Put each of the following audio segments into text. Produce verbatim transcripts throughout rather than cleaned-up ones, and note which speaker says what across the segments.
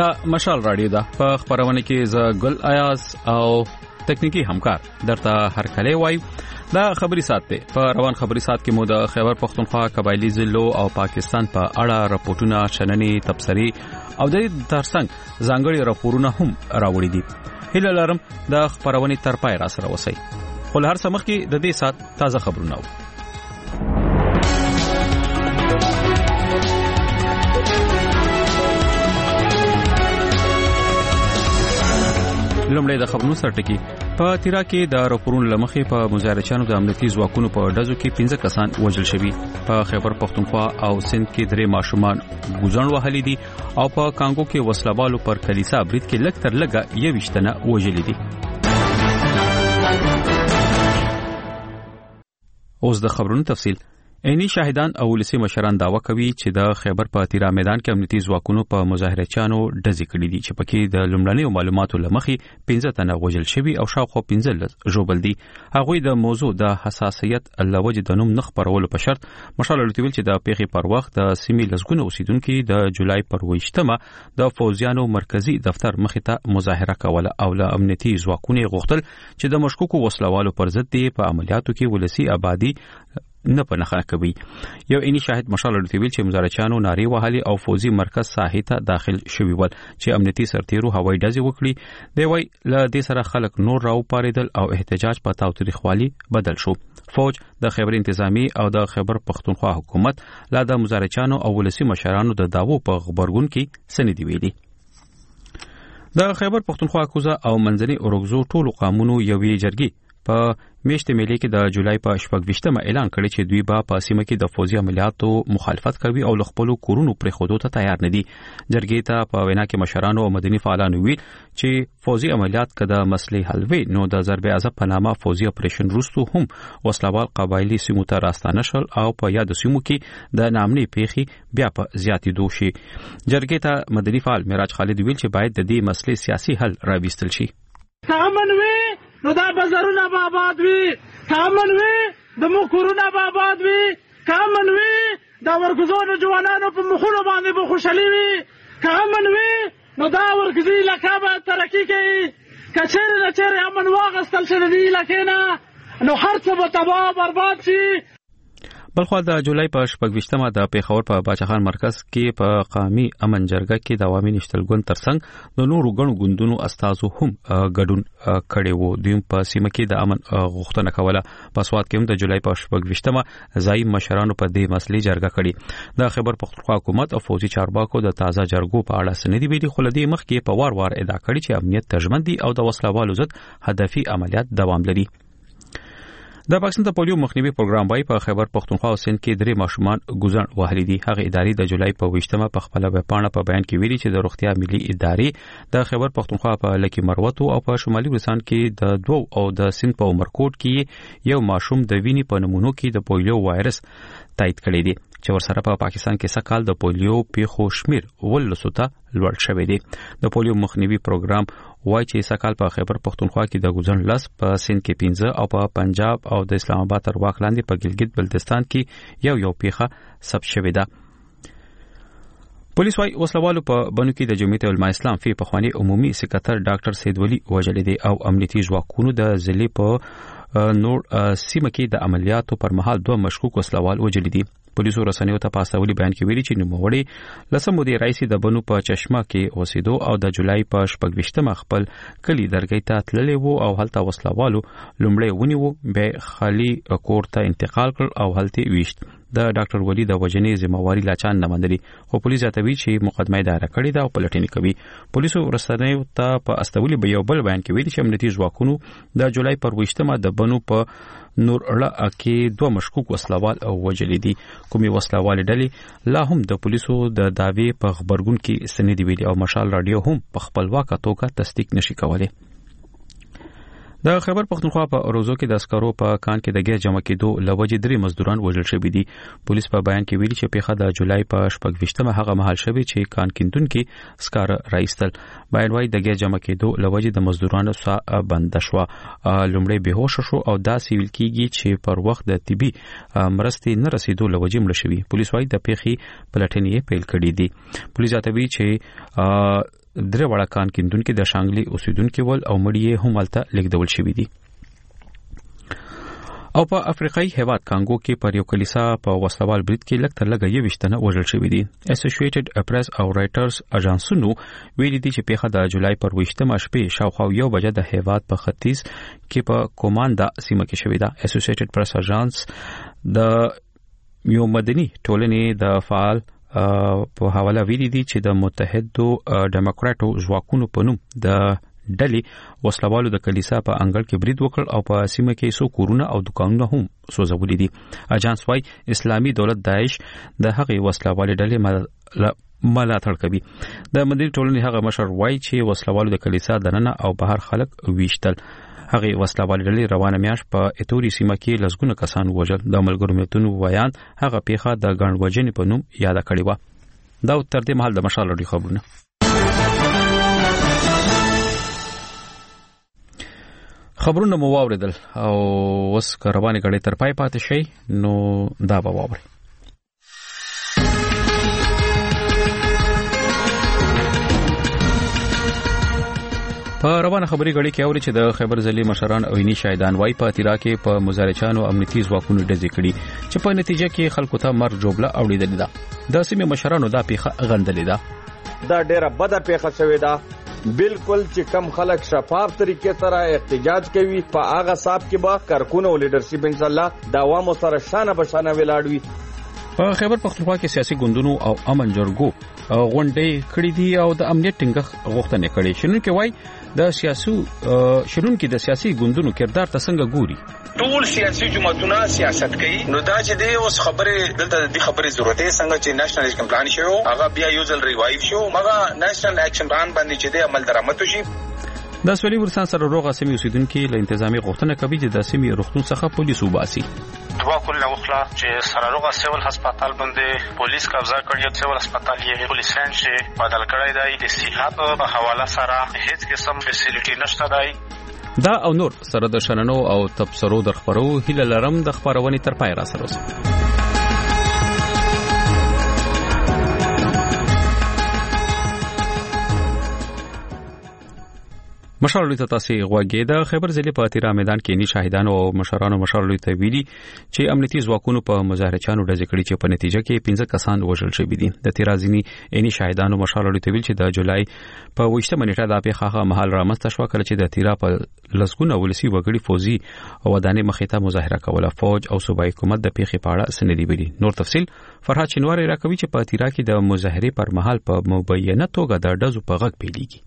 Speaker 1: دا مشال رادیو ده په خبرونه کې ز ګل ایاز او تکنیکی همکار درته هر کله وای دا خبري سات ته په روان خبري سات کې مو د خیبر پختونخوا قبایلی ضلعو او پاکستان په اړه راپورټونه شننې تبصري او د ترڅنګ ځانګړي راپورونه هم راوړي دي. هله لرم د خبرونه تر پای را سره وسی خو هر سمخ کې د دې سات تازه خبرونه و. لومړی د خبرونو سرټکی په تیرا کې د راپورونو لمخې په مظاهرچیانو د امنیتي ځواکونو په ډزو کې پنځه کسان وژل شوي. په خیبر پختونخوا او سند کې درې ماشومان ګوزن وهلي دي او په کانګو کې وسلوالو پر کلیسا برید کې لږ تر لږه یوویشت تنه وژلي دي. اوس د خبرونو تفصیل. عیني شاهدان او ولسی مشران داوا کوي چې د خیبر په تیرا میدان کې امنیتي ځواکونو په مظاهرچیانو ډزې کړې دي چې پکې د لومړنیو معلوماتو لمخې پنځه تنه وژل شوي او شاوخوا پنځه ژوبل دي. هغوی د موضوع د حساسیت لوجې د نوم نه خپرولو په شرط مشال لوتیول چې د پیښې پر وخت د سیمې لسګونه اوسیدونکو د جولای پر ویشتمه د فوزیانو مرکزی دفتر مخې ته مظاهره کوله او له امنیتي ځواکونو غوښتل چې د مشکوکو وسلوالو پر ضد په عملیاتو کې ولسی آبادی نه پنهخه کوي. یو عیني شاهد مشال لوتیول چې مظاهرچیانو ناری وهلي او فوزي مرکز ساحې ته داخل شوي ول چې امنیتي سرتیرو هوایي ډزې وکړي. دی وای له دې سره خلک نور راو پاریدل او احتجاج په تاوتریخوالي بدل شو. فوج د خیبر انتظامی او د خیبر پختونخوا حکومت لا د مظاهرچیانو او ولسی مشرانو د داوو په خبرګون کې سندې ویلي. د خیبر پختونخوا کوزه او منځني اورګزو ټولو قانونو یوې جرګې په میاشتې ملي کې د جولای په شپږ ویشتمه اعلان کړی چې دوی به په سیمه کې د فوزي عملیاتو مخالفت کوي او خپل کورونو پرې خودو ته تیار نه دي. جرګې ته په وینا کې مشرانو او مدني فعالانو ویل چې فوزي عملیات کده مسلې حل وي نو د ضرب عذاب په نامه فوزي اپریشن روستو هم وسلوال قبایلی سیمو ته راستانه شول او په یاد سیمو کې د نامنې پیخي بیا په زیاتې دوشي. جرګې ته مدني فعال معراج خالد ویل چې باید د دې مسلې سیاسي حل راوستل شي.
Speaker 2: نو دا بازارونه به آباد وي، کامن وي د مو کورونه به آباد وي، کامن وي د ورګزونو جوانانو په مخونو باندې به خوشحالي وي، کامن وي نو دا ورګزي علاقه به ترقي کوي. که چیرې نه چیرې امن واغستل شي د دې علاقې نه نو هر څه به تباه برباد شي.
Speaker 1: بلخو د جولای په شپږ ویشتمه د پیښور په باچخان مرکز کې په قومي امن جرګه کې د عوامي نشتلګون ترڅنګ د نورو غنو غوندونو استادو هم ګډون کړي وو. دوی په سیمه کې د امن غوښتنه کوله. په سواد کې هم د جولای په شپږ ویشتمه ځای مشرانو په دې مسلې جرګه کړي. د خیبر پختونخوا حکومت او فوجي چارواکو د تازه جرګو په اړه سندې ویلي خو لدی مخ کې په وار وار ادعا کړي چې امنیت تضمین دي او د وسلوالو ضد هدفي عملیات دوام لري. د پاکستان د پولیو مخنیوي پروګرام وای په خیبر پختونخوا او سند کې درې ماشومان ګوزن وهلي دي. هغه ادارې د جولای په ویشتمه په خپل وپاڼه په بیان کې ویلي چې د روغتیا ملي ادارې د خیبر پختونخوا په لکی مروتو او په شمالي وزستان کې د دوو او د سند په عمرکوټ کې یو ماشوم د وینې په نمونو کې د پولیو وایرس تایید کړی دی چې ورسره په پاکستان کې سکهال د پولیو پیښو شمیر ولسو ته لوړ شوی دی. د پولیو مخنیوي پروګرام وای چې سکهال په خیبر پختونخوا کې د ګوزن لس په سند کې پنځه او په پنجاب او د اسلام آباد تر واک لاندې په ګلګت بلتستان کې یو یو پیښه ثبت شوې ده. پولیس وايي وسلوالو په بنو کې د جمعیت علماء اسلام فی په خواني عمومي سکرټر ډاکټر سید ولی وجل دي او امنیتي ځواکونو د ضلع په نور سیمه کې د عملیاتو پر مهال دوه مشکوک وسلوال وجل دي. پولیسو رسنیو ته پاسولي بیان کې ویلي چې نوموړي لسمو دی رئیس د بنو په چشمه کې اوسېدو او د جولای په شپږ ویشتمه خپل کلی درګۍ ته تللی وو او هلته وسلوالو لومړی ونیو به خالي کور ته انتقال کړ او هلته ویشت. د ډاکټر ولی د وجنې ذمہواری لاچان نه مندلي خو پولیس ځاتوي چې مقدمه دایره کړې ده او پلټنې کوي. پولیسو رسنیو ته په استولي به یو بل بیان کې ویلي چې امنیتي ځواکونو د جولای پر ویشتمه د بنو په نور اړه کې دوه مشکوک وسلوال او وجلې دي. کومي وسلوال ډلې لا هم د پولیسو د داوی په خبرګون کې سندې ویلي او مشال رادیو هم په خپلواکه توګه تصدیق نشي کولای. د خیبر پختونخوا په روزو کې د عسکرو په کان کې د غیر جمع کېدو لوجې درې مزدوران وژل شوي دي. پولیس په بیان کې ویلي چې پیښه د جولای په شپږ ویشتمه هغه مهال شوې چې کان کیندون کې سکار راایستل. بیان وايي د غیر جمع کېدو لوجې د مزدورانو سا بند شو. لومړی بهوش شو او داسې ویل کېږي چې پر وخت د طبي مرستې نه رسیدو لوجې مړ شوي. پولیس وايي د پیښې پلټنې پیل کړې دي. پولیس ځاتوي چې درې وړه کان کیندونکو د شانګلي اوسیدونکو ول او مړی هم الته لیکدول شوې دي. او په افریقایي هیواد کانګو کې پر یو کلیسا په وسوال برید کې لږ تر لږه یو وشتنه وژل شوې دي. اسوسییټډ پریس او رایټرز اژانسونو ویلي دي چې پیښه د جولای پر وشتمه شپې شاوخوا یو بجې د هیواد په ختیځ کې په کوماندا سیمه کې شوې ده. اسوسییټډ پریس اژانس د یو مدني ټولنې د فعال په حواله ویلي دي چې د متحدو ډیموکراټو ځواکونو په نوم د ډلې وسلوالو د کلیسا په انګړ کې برید وکړ او په سیمه کې څو کورونه او دکانونه هم سوځولي دي. اجانس وايي اسلامي دولت داعش د هغې وسلوالې ډلې ملاتړ کوي. د مدني ټولنې هغه مشر وايي چې وسلوالو د کلیسا دننه او بهر خلک ویشتل. هغه وسلوالې ډلې روانه میاشت په اتوري سیمه کې لسګونه کسان وژل. د ملګرو ملتونو ویان هغه پیښه د ګڼ وژنې په نوم یاد کړې و. دا تر دې مهال د مشال لري خبرونه. خبرونه مو واوریدل او اوس روانې غړې تر پای پاتې شي نو دا به واوري. په روانه خبري غړي کې اوري چې د خیبر ځلې مشران او عیني شاهدان وايي په تیرا کې په مزارچانو امنیتي ځواکونو ډزې کړي چې په نتیجه کې خلکو ته مرګ جوړه اوریدل ده. د سیمې مشرانو دا پیښه غندلې ده.
Speaker 3: دا ډیره بده پیښه شوې ده. بالکل چې کم خلک شفاف طریقې سره احتجاج کوي په هغه صاحب کې به کارکونه او لیډرشپ ان شاء الله د عوامو سره شانه بشانه ولاړوي.
Speaker 1: په خیبر پختونخوا کې سیاسي ګوندونو او امن جرګو غونډې کړې دي او د امنیت ټینګښت غوښتنې کړې. شنونکي وایي د سیاسي شنونکي د سیاسي ګوندونو کردار ته څنګه ګوري.
Speaker 4: ټول سیاسي جماعتونه سیاست کوي نو دا چې دی اوس خبره دلته د خبرې ضرورت دی څنګه چې نېشنل ایکشن پلان شو هغه بیا یو ځل ریوایو شو مګه نېشنل ایکشن پلان باندې چې دی عمل درآمد شي.
Speaker 1: د سولې ورسان سره روغه سیمې اوسیدونکو له انتظامی غوښتنه کوي چې د سیمې روغتون څخه پولیس وباسي.
Speaker 5: دوا کول وکړه چې سره روغه سیول هسپتال باندې پولیس قبضه کړی سیول هسپتال یې پولیسان چې بدل کړی دی د صحت په حواله سره هیڅ قسم فیسیلیټي نشته دی.
Speaker 1: دا او نور سره د شننو او تبصرو د خبرو هیله لرم د خبرونې تر پای را سره اوسئ. مشرانو ته تاسو غوږی د خیبر ځلې په تیرا میدان کې ني شاهدانو او مشرانو مشرانو ته ویلي چې امنیتي ځواکونو په مظاهرچانو ډزې کړې چې په نتیجه کې پنځه کسان وژل شوي دي. د تیرا ځینی اني شاهدانو مشرانو ته ویل چې د جولای په وشته منېټه د پیښه مهال رامنځته شو کله چې د تیرا په لسګونه ولسی وګړي فوزي او ودانې مخې ته مظاهره کوله. فوج او صوبایي حکومت د پیښې په اړه سندې ویلي. نور تفصيل فرحات شنواری راکوي چې په تیرا کې د مظاهره پر مهال په مبینه توګه د ډزو په غږ پیلېږي.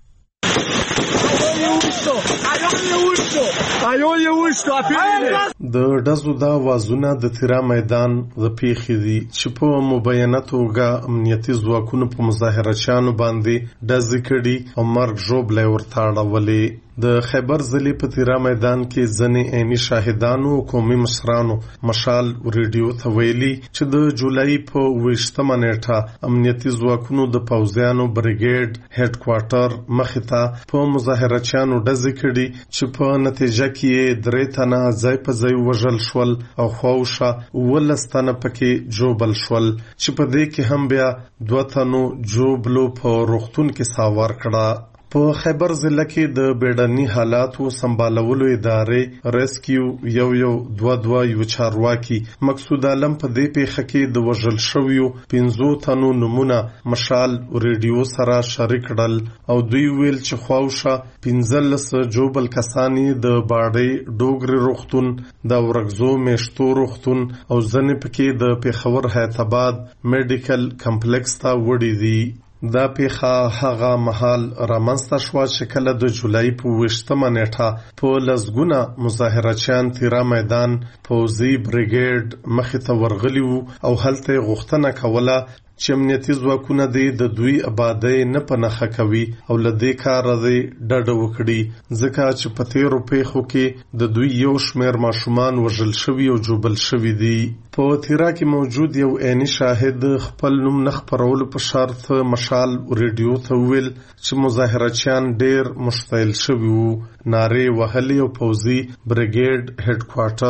Speaker 6: د ډزو دا وازونه د تیرا میدان د پیښې دي چې په مبینه توګه امنیتي ځواکونو په مظاهرچیانو باندې ډزې کړي او مرګ ژوبلې ورته اړولې. د خیبر ځلې په تیرا میدان کې ځنې عیني شاهدانو او قومي مشرانو مشال ریډیو ته ویلي چې د جولای په ویشتمه نیټه امنیتي ځواکونو د پوځیانو بریګیډ هډ کوارټر مخې ته په مظاهرچیانو ډزې کړي چې په نتیجه کې درې تنه ځای په ځای وژل شول او خواوشه ولس تنه پکې جوبل شول چې په دې کې هم بیا دوه تنو جوبلو په روغتون کې ساوار کړه. په خیبر ضلع کې د بیړني حالاتو سمبالولو ادارې ریسکیو یو یو دوه دوه یو چارواکي مقصود عالم په دې پیښه کې د وژل شویو پنځو تنو نمونه مشال ریډیو سره شریک کړل او دوی ویل چې خواوشه پنځلس جوبل کسانی د باړې ډوګري روغتون د ورغزو میشتو روغتون او ځنې پکې د پیښور حیاتاباد میډیکل کمپلیکس ته وړي دي. دا پیښه هغه مهال رامنځته شوه چې کله د جولای په ویشتمه نیټه په لسګونه مظاهرچیان تیرا میدان پوځي بریګیډ مخې ته ورغلي وو او هلته غوښتنه کوله چې امنیتي ځواکونه د دوی آبادی نه په نښه کوي او له دې کاره دی ډډه وکړي ځکه چې په تیرو پیښو کې د دوی یو شمېر ماشومان وژل شوي او جوبل شوي دي. په تیرا کې موجود یو عیني شاهد خپل نوم نه خپرولو په شرط مشال ریډیو ته ویل چې مظاهرچیان ډېر مشتعل شوي وو. نارې وهلې او پوځي بریګیډ هډ کوارټر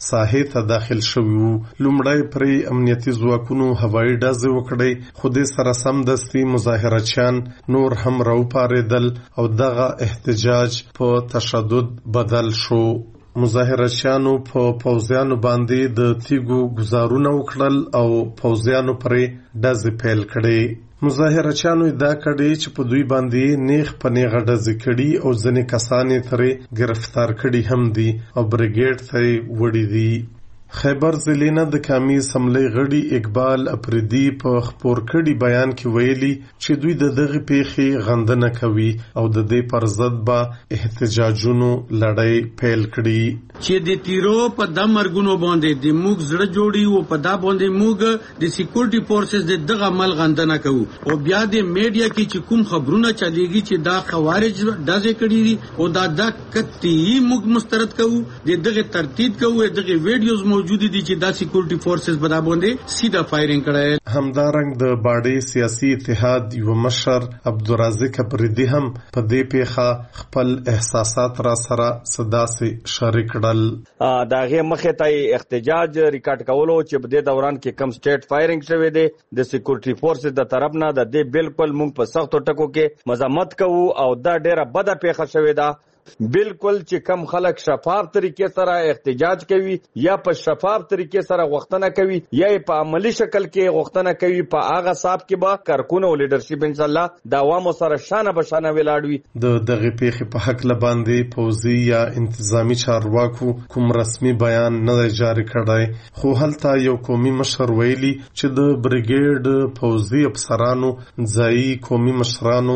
Speaker 6: ساحې ته داخل شوي وو. لومړی پرې امنیتي ځواکونو هوایي ډزې وکړې، خو دې سره سمدستي مظاهرچیان نور هم راوپارېدل او دغه احتجاج په تشدد بدل شو. مظاهرچیانو په پوځیانو باندې د تیږو ګزارونه وکړل او پوځیانو پرې ډزې پیل کړې. مظاهرچیانو ادعا کړې چې په دوی باندې نیغ په نیغه ډزې کړي او ځینې کسان یې ترې ګرفتار کړي هم دي او بریګیډ ته یې وړي دي. خیبر ضلع نه د قومي اسمبلۍ غړي اقبال افریدي په خپور کړي بیان کې ویلي چې دوی د دغه پیښې غندنه کوي او د دې پر ضد به احتجاجونو لړۍ پیل کړي.
Speaker 7: چې د تیرو په د مرګونو باندې د موږ زړه جوړي او په دا باندې موږ د سکیورټي فورسز د دغه عمل غندنه کوو او بیا د میډیا کې چې کوم خبرونه چلیږي چې دا خوارج دازې کړي دي او دا د کتي موږ مسترد کوو، د دغه ترتیب کوو، دغه ویډیوز موجود دي چې دا سکیورټي فورسز په دا باندې سیده فایرینګ کړي.
Speaker 6: همدارنګ د باډي سیاسي اتحاد یو مشر عبدالرازق افریدي هم په دې پیښه خپل احساسات را سره صدا سي شریک کړل.
Speaker 3: دا غي مخه ته احتجاج ریکارډ کولو چې په دې دوران کې کم سټیټ فایرینګ شوی دی د سکیورټي فورسز د طرف نه، د دې بالکل موږ په سختو ټکو کې مزاحمت کوو او دا ډیره بده پیښه شوی ده. بالکل چې کم خلک شفاف طریقې سره احتجاج کوي یا په شفاف طریقې سره غوښتنه کوي یا په عملی شکل کې غوښتنه کوي، په هغه صاحب کې به کارکونه او لیډرشپ ان شاء الله د عوامو سره شانه به شانه ولاړوي.
Speaker 6: د دغه پیښې په حق لباندې پوځي یا انتظامی چارواکو کوم رسمي بیان نه جاری کړی، خو هلته یو قومي مشر ویلي چې د بریګیډ پوځي افسرانو ځایي قومي مشرانو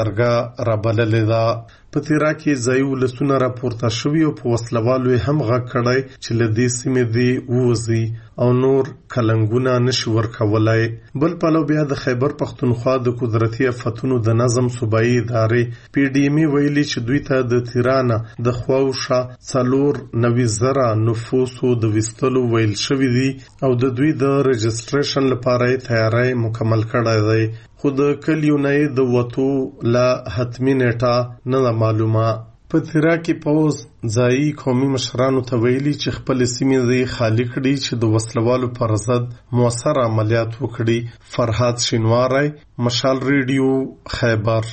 Speaker 6: جرګه رابللې ده. په تیرا کې ځایي ولسونه راپورته شوي او په وسلوالو یې هم غږ کړی چې له دې سیمې دې ووځي او نور کلنګونه نشي ورکولی. بل پلو بیا د خیبر پښتونخوا د قدرتي افتونو د نظم صوبایي ادارې پی ډي ایم ویلي چې دوی ته د تیرانه د خواوشا څلور نوي زره نفوسو د ویستلو ویل شوي دي او د دوی د رجسټریشن لپاره یې تیاری مکمل کړی دی، خو د کلیو نه یې د وتو لا حتمي نیټه نه معلومه. په تیرا کې پوز ځایي قومي مشرانو ته ویلي چې خپل سیمې دې خالی کړي چې د وسلوالو پر ضد موثر عملیات وکړي. فرهاد شینواری، مشال ریډیو، خیبر.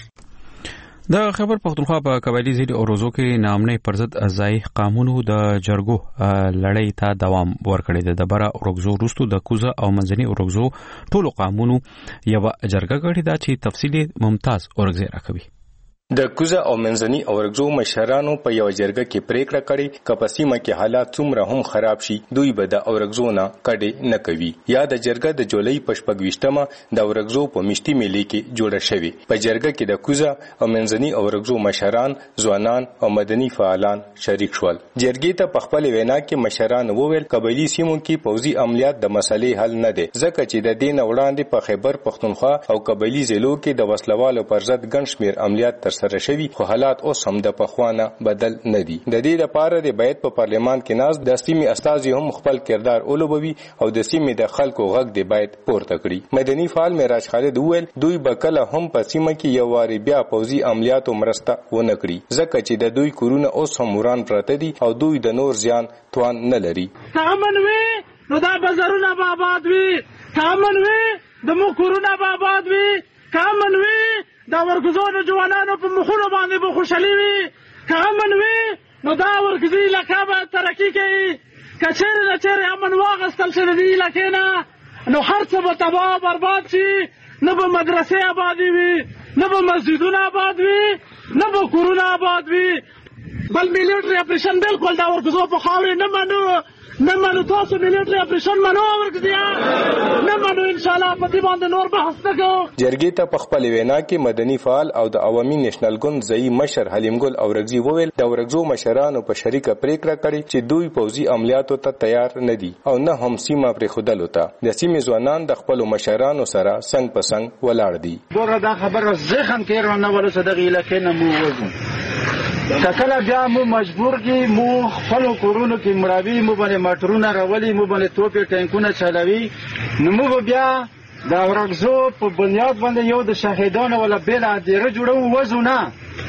Speaker 1: د خیبر پختونخوا په قبایلی ضلع اوروزو کې نامنې پر ضد ځایي قانونو د جرګو لړۍ ته دوام ورکړی دی. د بره اوروزو وروسته د کوزه او منځني اوروزو ټولو قانونو یو جرګه غړي دا چې تفصیلي ممتاز اورګزی راکوي.
Speaker 8: د کوزه او منځني اورګزو مشرانو په یو جرګه کې پریکړه کړې چې په سیمه کې حالات څومره هم خراب شي دوی به د اورګزو نه کډې نه کوي. یا د جرګه د جولای په شپږویشتمه د اورګزو په مشتي میلې کې جوړه شوې. په جرګه کې د کوزه او منځني اورګزو مشران، ځوانان او مدني فعالان شریک شول. جرګې ته په خپل وینا کې مشران وویل قبایلی سیمو کې پوځي عملیات د مسلې حل نه دي، ځکه چې د دین وړاندې په خیبر پختونخوا او قبایلی ضلعو کې د وسلوالو پر ضد ګڼ شمېر عملیات تر سره شوي، خو حالات اوس هم د پخوانه بدل نه دي. د دې لپاره د بیت په پارلمان کې ناز د سیمې استازي هم خپل کردار ولوبوي او د سیمې د خلکو غږ د بیت پورته کړي. مدني فعال معراج خالد وویل دوی به کله هم په سیمه کې یو واري بیا پوځي عملیاتو مرسته ونه کړي، ځکه چې د دوی کورونه اوس هم وران پراته دي او دوی د نور زیان توان نه لري.
Speaker 2: امن وي نو دا بازارونه به آباد وي، امن وي د مو کورونه به آباد وي، امن وي دا ورګزو جوانانو په مخونو باندې به خوشحالي وي، که امن وي نو دا ورګزي علاقه به ترقي کوي. که چیرې نه چیرې امن واغستل شي د دې علاقې نه نو هر څه به تباه برباد شي، نه به مدرسې آبادي وي، نه به مسجدونه آباد وي، نه به کورونه آباد وي. بل میلیټري اپریشن بالکل دا ورګزو په خاورې نه منو نه منو تاسو میلیټري اپریشن منو ورګزیا نه منو ان شاء الله په دې باندې نور بحث نه کوو.
Speaker 8: جرګې ته په خپل وینا کې مدني فعال او د عوامي نېشنل ګوند ځایي مشر حلیم ګل اورګزي وویل د اورګزو مشرانو په شریکه پریکړه کړې چې دوی پوځي عملیاتو ته تیار نه دي او نه هم سیمه پرېښودلو ته. د سیمې ځوانان د خپلو مشرانو سره څنګ په څنګ ولاړ دي.
Speaker 9: ګوره دا خبره زخم کې رانه ولسه دغه علاقې نه مو وځو کله بیا مو مجبور کی مو خپل کورونو کې مړاوي مو باندې موټرونه راولي مو باندې توپې ټانکونه چلوي نو مو بیا دا ورغزو په بنیاد باندې یو د شهیدانو ولا بیل ادیره جوړو وځو نه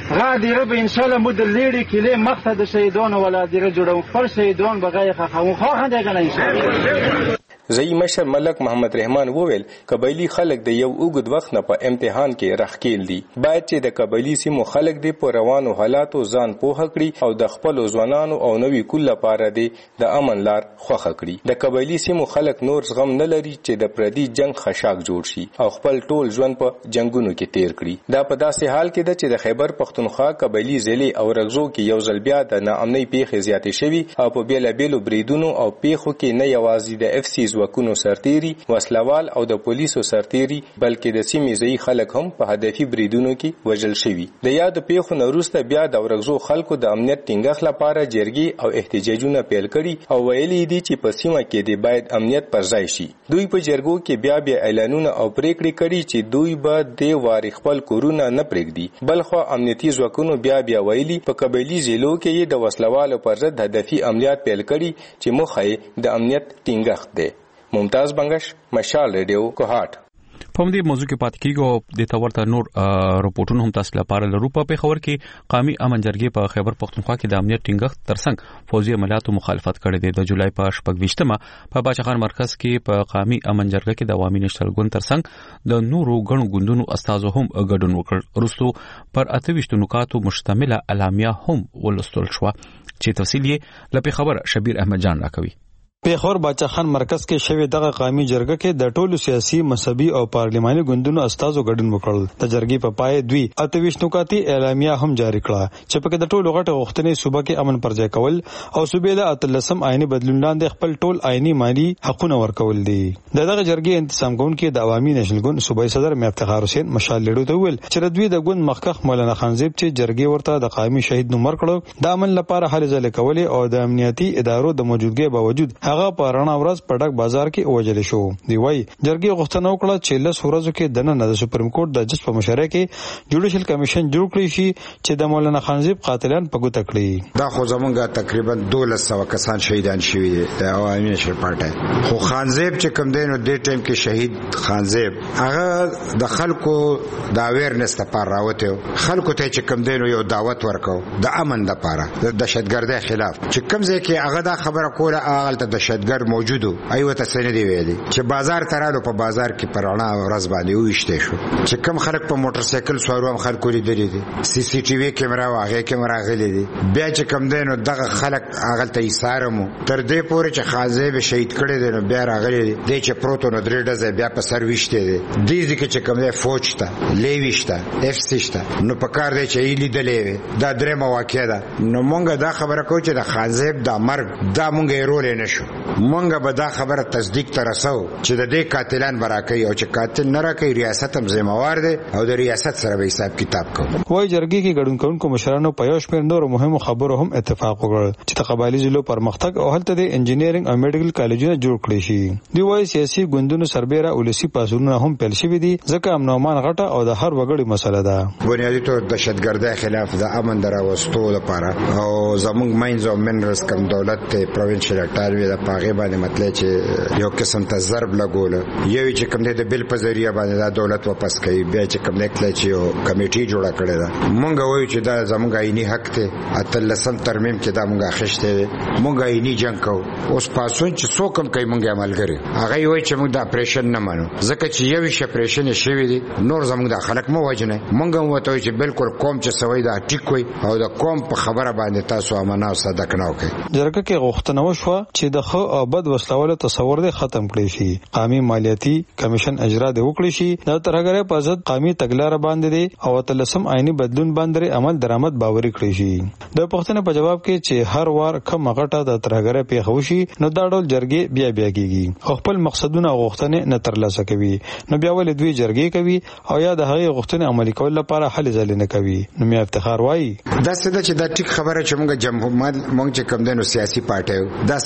Speaker 9: غا دیره به ان شاء الله مو د لیړي کله مخته د شهیدانو ولا دیره جوړو خپل شهیدان بغیر خو خو خنده کنه ان شاء الله.
Speaker 8: ځای مشر ملک محمد رحمان وویل قبایلی خلک د یو اوږد وخت نه په امتحان کې راخکېل دي، باید چې د قبایلی سیمو خلک د په روانو حالاتو ځان پوهه کړي او د خپل ځوانانو او نوي کول لپاره د امن لار خوښه کړي. د قبایلی سیمو خلک نور زغم نه لري چې د پردي جنگ خشاک جوړ شي او خپل ټول ژوند په جنگونو کې تیر کړي. دا په داسې حال کې ده چې د خیبر پختونخوا قبایلی ضلع او رغزو کې یو ځل بیا د ناامنۍ پیښې زیاتې شوي او په بیلابیلو بریدونو او پیښو کې نه یوازې د اف سی وکونو سرتيري وسلوال او د پولیسو سرتيري بلکې د سیمې ځای خلک هم په هدفي بریدونو کې وژل شوي. د یاد پیښو وروسته بیا د ورغزو خلکو د امنیت ټینګښت لپاره جرګې او احتجاجونه پیل کړي او ویلي دي چې په سیمه کې د باید امنیت پر ځای شي. دوی په جرګو کې بیا بیا اعلانونه او پریکړې کړي چې دوی به د واري خپل کورونه نه پرېږدي، بلخو امنیتي ځواکونو بیا بیا ویلي په قبایلی ضلعو کې د وسلوالو پر ضد هدفي عملیات پیل کړي چې مخه یې د امنیت ټینګښت دی. ممتاز بنگش، مشال ریډیو، کوهاټ.
Speaker 1: په دې موضوع کې پاتې کیږو د تورته نور رپورټونه هم تاسو لپاره لرو. په خبر کې قومي امن جرګې په خیبر پختونخوا کې د امنیت ټینګښت ترڅنګ فوجي عملیاتو مخالفت کړی دی. د جولای په شپږ ویشتمه په باچخان مرکز کې په قومي امن جرګه کې د عوامي نشتلګون ترڅنګ د نورو غنو ګوندونو استازو هم ګډون وکړ. وروسته پر اته ویشت نکاتو مشتمله اعلامیه هم ولستل شو چې تفصیل یې لپاره خبر شبیر احمد جان راکوي.
Speaker 10: پیښور باچخان مرکز کې شوی دغه قومي جرګه کې د ټولو سیاسي مذهبي او پارلماني ګوندونو استازو ګډون وکړل. د جرګې په پای دوی اته ویشت نکاتي اعلامیه هم جاری کړه چې په کې د ټولو غټه غوښتنې صوبه کې امن پر ځای کول او صوبې له اتلسم آئینی بدلون لاندې خپل ټول آئینی مالی حقونه ورکول دي. دغه جرګې انتظام کوونکي د عوامي نشلګون صوبایي صدر افتخار حسین مشال لیډو ته ویل چې دوی د ګوند مخکخ مولانا خانزیب چې جرګې ورته د قومي شهید نوم ورکړو د امن لپاره هلې ځلې کولې او د امنیتي ادارو د موجودګۍ باوجود هغه په رڼا ورځ په ډک بازار کې وژل شو. دی وای جرګې غوښتنه وکړه چې لس ورځو کې د نن د سپریم کورټ د جج په مشوره کې جوډیشل کمیشن جوړ کړی شي چې د مولانا خانزیب قاتلان په ګوته کړي.
Speaker 11: دا خو زمونږه تقریبا دولس سوه کسان شهیدان شوي دي د عوامي نشر پارټي. خو خانزیب چې کوم دی نو د ټیم کې شهید خانزیب هغه د خلکو د اویرنس لپاره راوته، خلکو ته چې کوم دی نو یو دعوت ورکاو د امن لپاره د دهشتګردۍ خلاف چې کوم ځای کې هغه دا خبره کوله هغه د دهشتګرد موجودو ایو ته سن دی ویلي چې بازار ترالو په بازار کې پرانا ورځ باندې وښته شو چې کم خلک په موټر سایکل سوارو هم خلکو لیدلې دي، سی سی ټي وی کیمرا واغې کیمرا غلې دي. بیا چې کم دینو دغه خلک هغه ته ایثارمو تر دې پورې چې خازه به شهید کړي دي نو بیا راغلي دي چې پروتون درې ډزه بیا په سر وښته دي دي ځکه چې کم دی فوج ته لیويشته اف سی شته نو په کار دی چې یې لیدلې دا درې مواقع ده. نو مونږ دا خبره کوو چې د خازه د مرګ دا مونږ یې رول نه شو، مونږ به دا خبره تصدیق ترسو چې د دې قاتلان براکي او چې قاتل نه راکي ریاست هم ذمہوار دی او د ریاست سره به حساب کتاب کوي.
Speaker 10: وای جرګې کې ګډون کوونکو مشرانو په یو شمېر نور مهمو خبرو هم اتفاق وکړ چې د قبایلی ضلعو پرمختګ او هلته د انجینرینګ او میډیکل کالجونه جوړ کړي شي. دی وای سیاسي ګوندونو سربېره ولسی پاسونه هم پیل شوي دي ځکه امن او امان غټه او د هر وګړي مسله ده.
Speaker 11: بنیادی طور دهشتګردۍ خلاف د امن دراوستو لپاره او زموږ ماینز او منرالز کوم دولت ته پروینشل اټاروي د پاغه باندې مطلب چې یو قسم ته ضرب لګول یو چې کوم د بل په ذریعہ باندې دا دولت واپس کوي بیا چې کوم نکله چې یو کمیټي جوړه کړې ده. مونږ وایو چې دا زموږ عیني حق ته اتلسم ترمیم کې دا مونږه خښته مونږ عیني جنگ کو اوس پاسون چې څوک هم کوي مونږه عمل کوي هغه وایي چې مونږ د اپریشن نه مانو ځکه چې یو شی اپریشن شوی دی نور زموږ د خلک مو وجنه مونږ هم وته چې بالکل قوم چې سوي دا ټیک وي او د قوم په خبره باندې تاسو امانه او صدق نه وکړي.
Speaker 10: جرګه کې غوښتنه وشوه چې د خو او بد وسلوالو تصور دې ختم کړي شي، قومي مالیاتي کمیشن اجرا دې وکړي شي، د ترګره په ضد قومي تګلار باندې دې او تلسم آئینی بدلون باندې عمل درآمد باوري کړی شي. د پښتنه په جواب کې چې هر وار کم غټه د ترګره په خوشي نو دا ډول جرګې بیا بیا کیږي خپل مقصدونه او غوښتنې نه ترلاسه کوي نو بیا ول دوی جرګې کوي او یا د هغه غوښتنې عملي کول لپاره حل ځل نه کوي. نو مې افتخار وایي
Speaker 11: دا څه چې دا ټیک خبره چې موږ جمهوریت موږ چې کوم دنو سیاسي پارټي دا سرکاري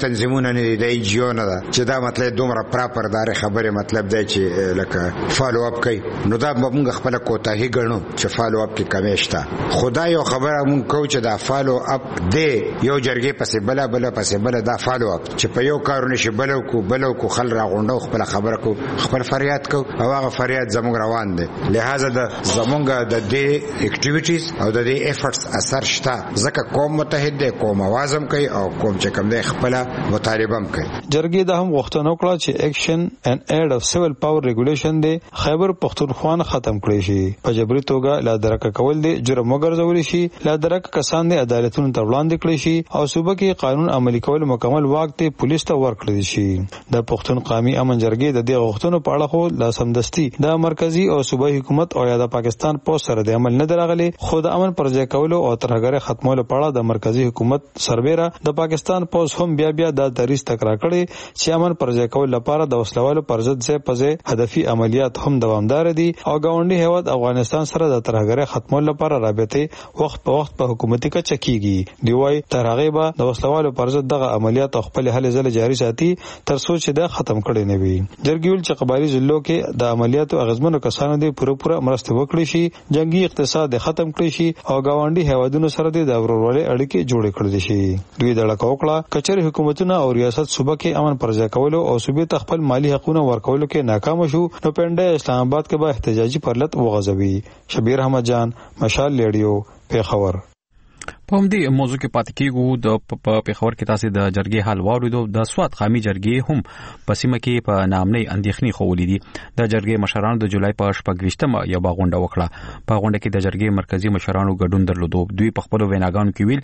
Speaker 11: تنظیمونه نه دي، د ان جی او نه ده چې دا مطلب دومره پراپر دار خبره مطلب دی چې لکه فالو اپ کوي. نو دا موږ خپل کوتاهی ګڼو چې فالو اپ کې کمی شته. خدای یو خبره موږ کو چې دا فالو اپ دی یو جرګې پسې بلا بلا پسې بلا دا فالو اپ چې په یو کار نشي بلو کو بلو کو خل را غونډو خپل خبره کو خپل فریاد کو او هغه فریاد زموږ روان دي. لہذا د زموږ د دې اکټیویټیز او د دې افورټس اثر شته ځکه قوم متحد دی، قوم आवाज کوي او قوم چې کوم دی خپل مطالبه هم کوي.
Speaker 10: جرګې د هم غوښتنه وکړه چې اکشن اینڈ ایډ اف سیول پاور ریګولیشن دی خیبر پختونخوا ختم کړي شي. په جبري توګه لا درک کول دي جرم وګرځول شي، لا درک کسان دي عدالتونو ته وړاندې کړي شي او صوبه کې قانون عملي کول مکمل واک ته پولیس ته ورکړي شي. د پښتون قومي امن جرګې د دې غوښتنو په اړه خو لا سمدستي د مرکزی او صوبایي حکومت او یا د پاکستان پولیس سره د عمل نه درغلي. خو د امن پر ځای کولو او ترهګر ختمولو په اړه د مرکزی حکومت سربېره د پاکستان پولیس هم بیا بیا د دریس تکرار کړي چې امن پر ځای کول لپاره د وسلوالو پر ضد ځای په ځای هدفي عملیات هم دوامدار دي او ګاونډي هیواد افغانستان سره د ترهګر ختمولو لپاره رابطه وخت په وخت په حکومتي کچه کیږي. دی وايي ترهغه به د وسلوالو پر ضد دغه عملیات خپل هلې ځله جاري ساتي تر څو چې دا ختم کړي نه وي. جرګیول چې قبایلی ضلعو کې د عملیاتو اغیزمنو کسانو دی پوره پوره مرسته وکړي شي، جنگي اقتصاد ختم کړي شي او ګاونډي هیوادونو سره د ورورولۍ اړیکې جوړې کړي شي. دوی د لکه وکړه کچري حکومتونه او ریاست صوبه کې امن پر ځای کولو او صوبې ته خپل مالی حقوقونه ورکولو کې ناکام شو نو پنده اسلام آباد کې به احتجاجي پرلط وغځوي. شبیر احمد جان، مشال ریډیو، پیښور.
Speaker 1: په همدې موضوع کې پاتې کېږو. د پیښور کې تاسو د جرګې حال واوریدو. د سوات قومي جرګې هم په سیمه کې په نامنۍ اندېښنې خولې دي. د جرګې مشرانو د جولای په شپږویشتمه یو غونډه وکړه. په غونډه کې د جرګې مرکزی مشرانو ګډون درلود. دوی په خپل ویناګانو کې ویل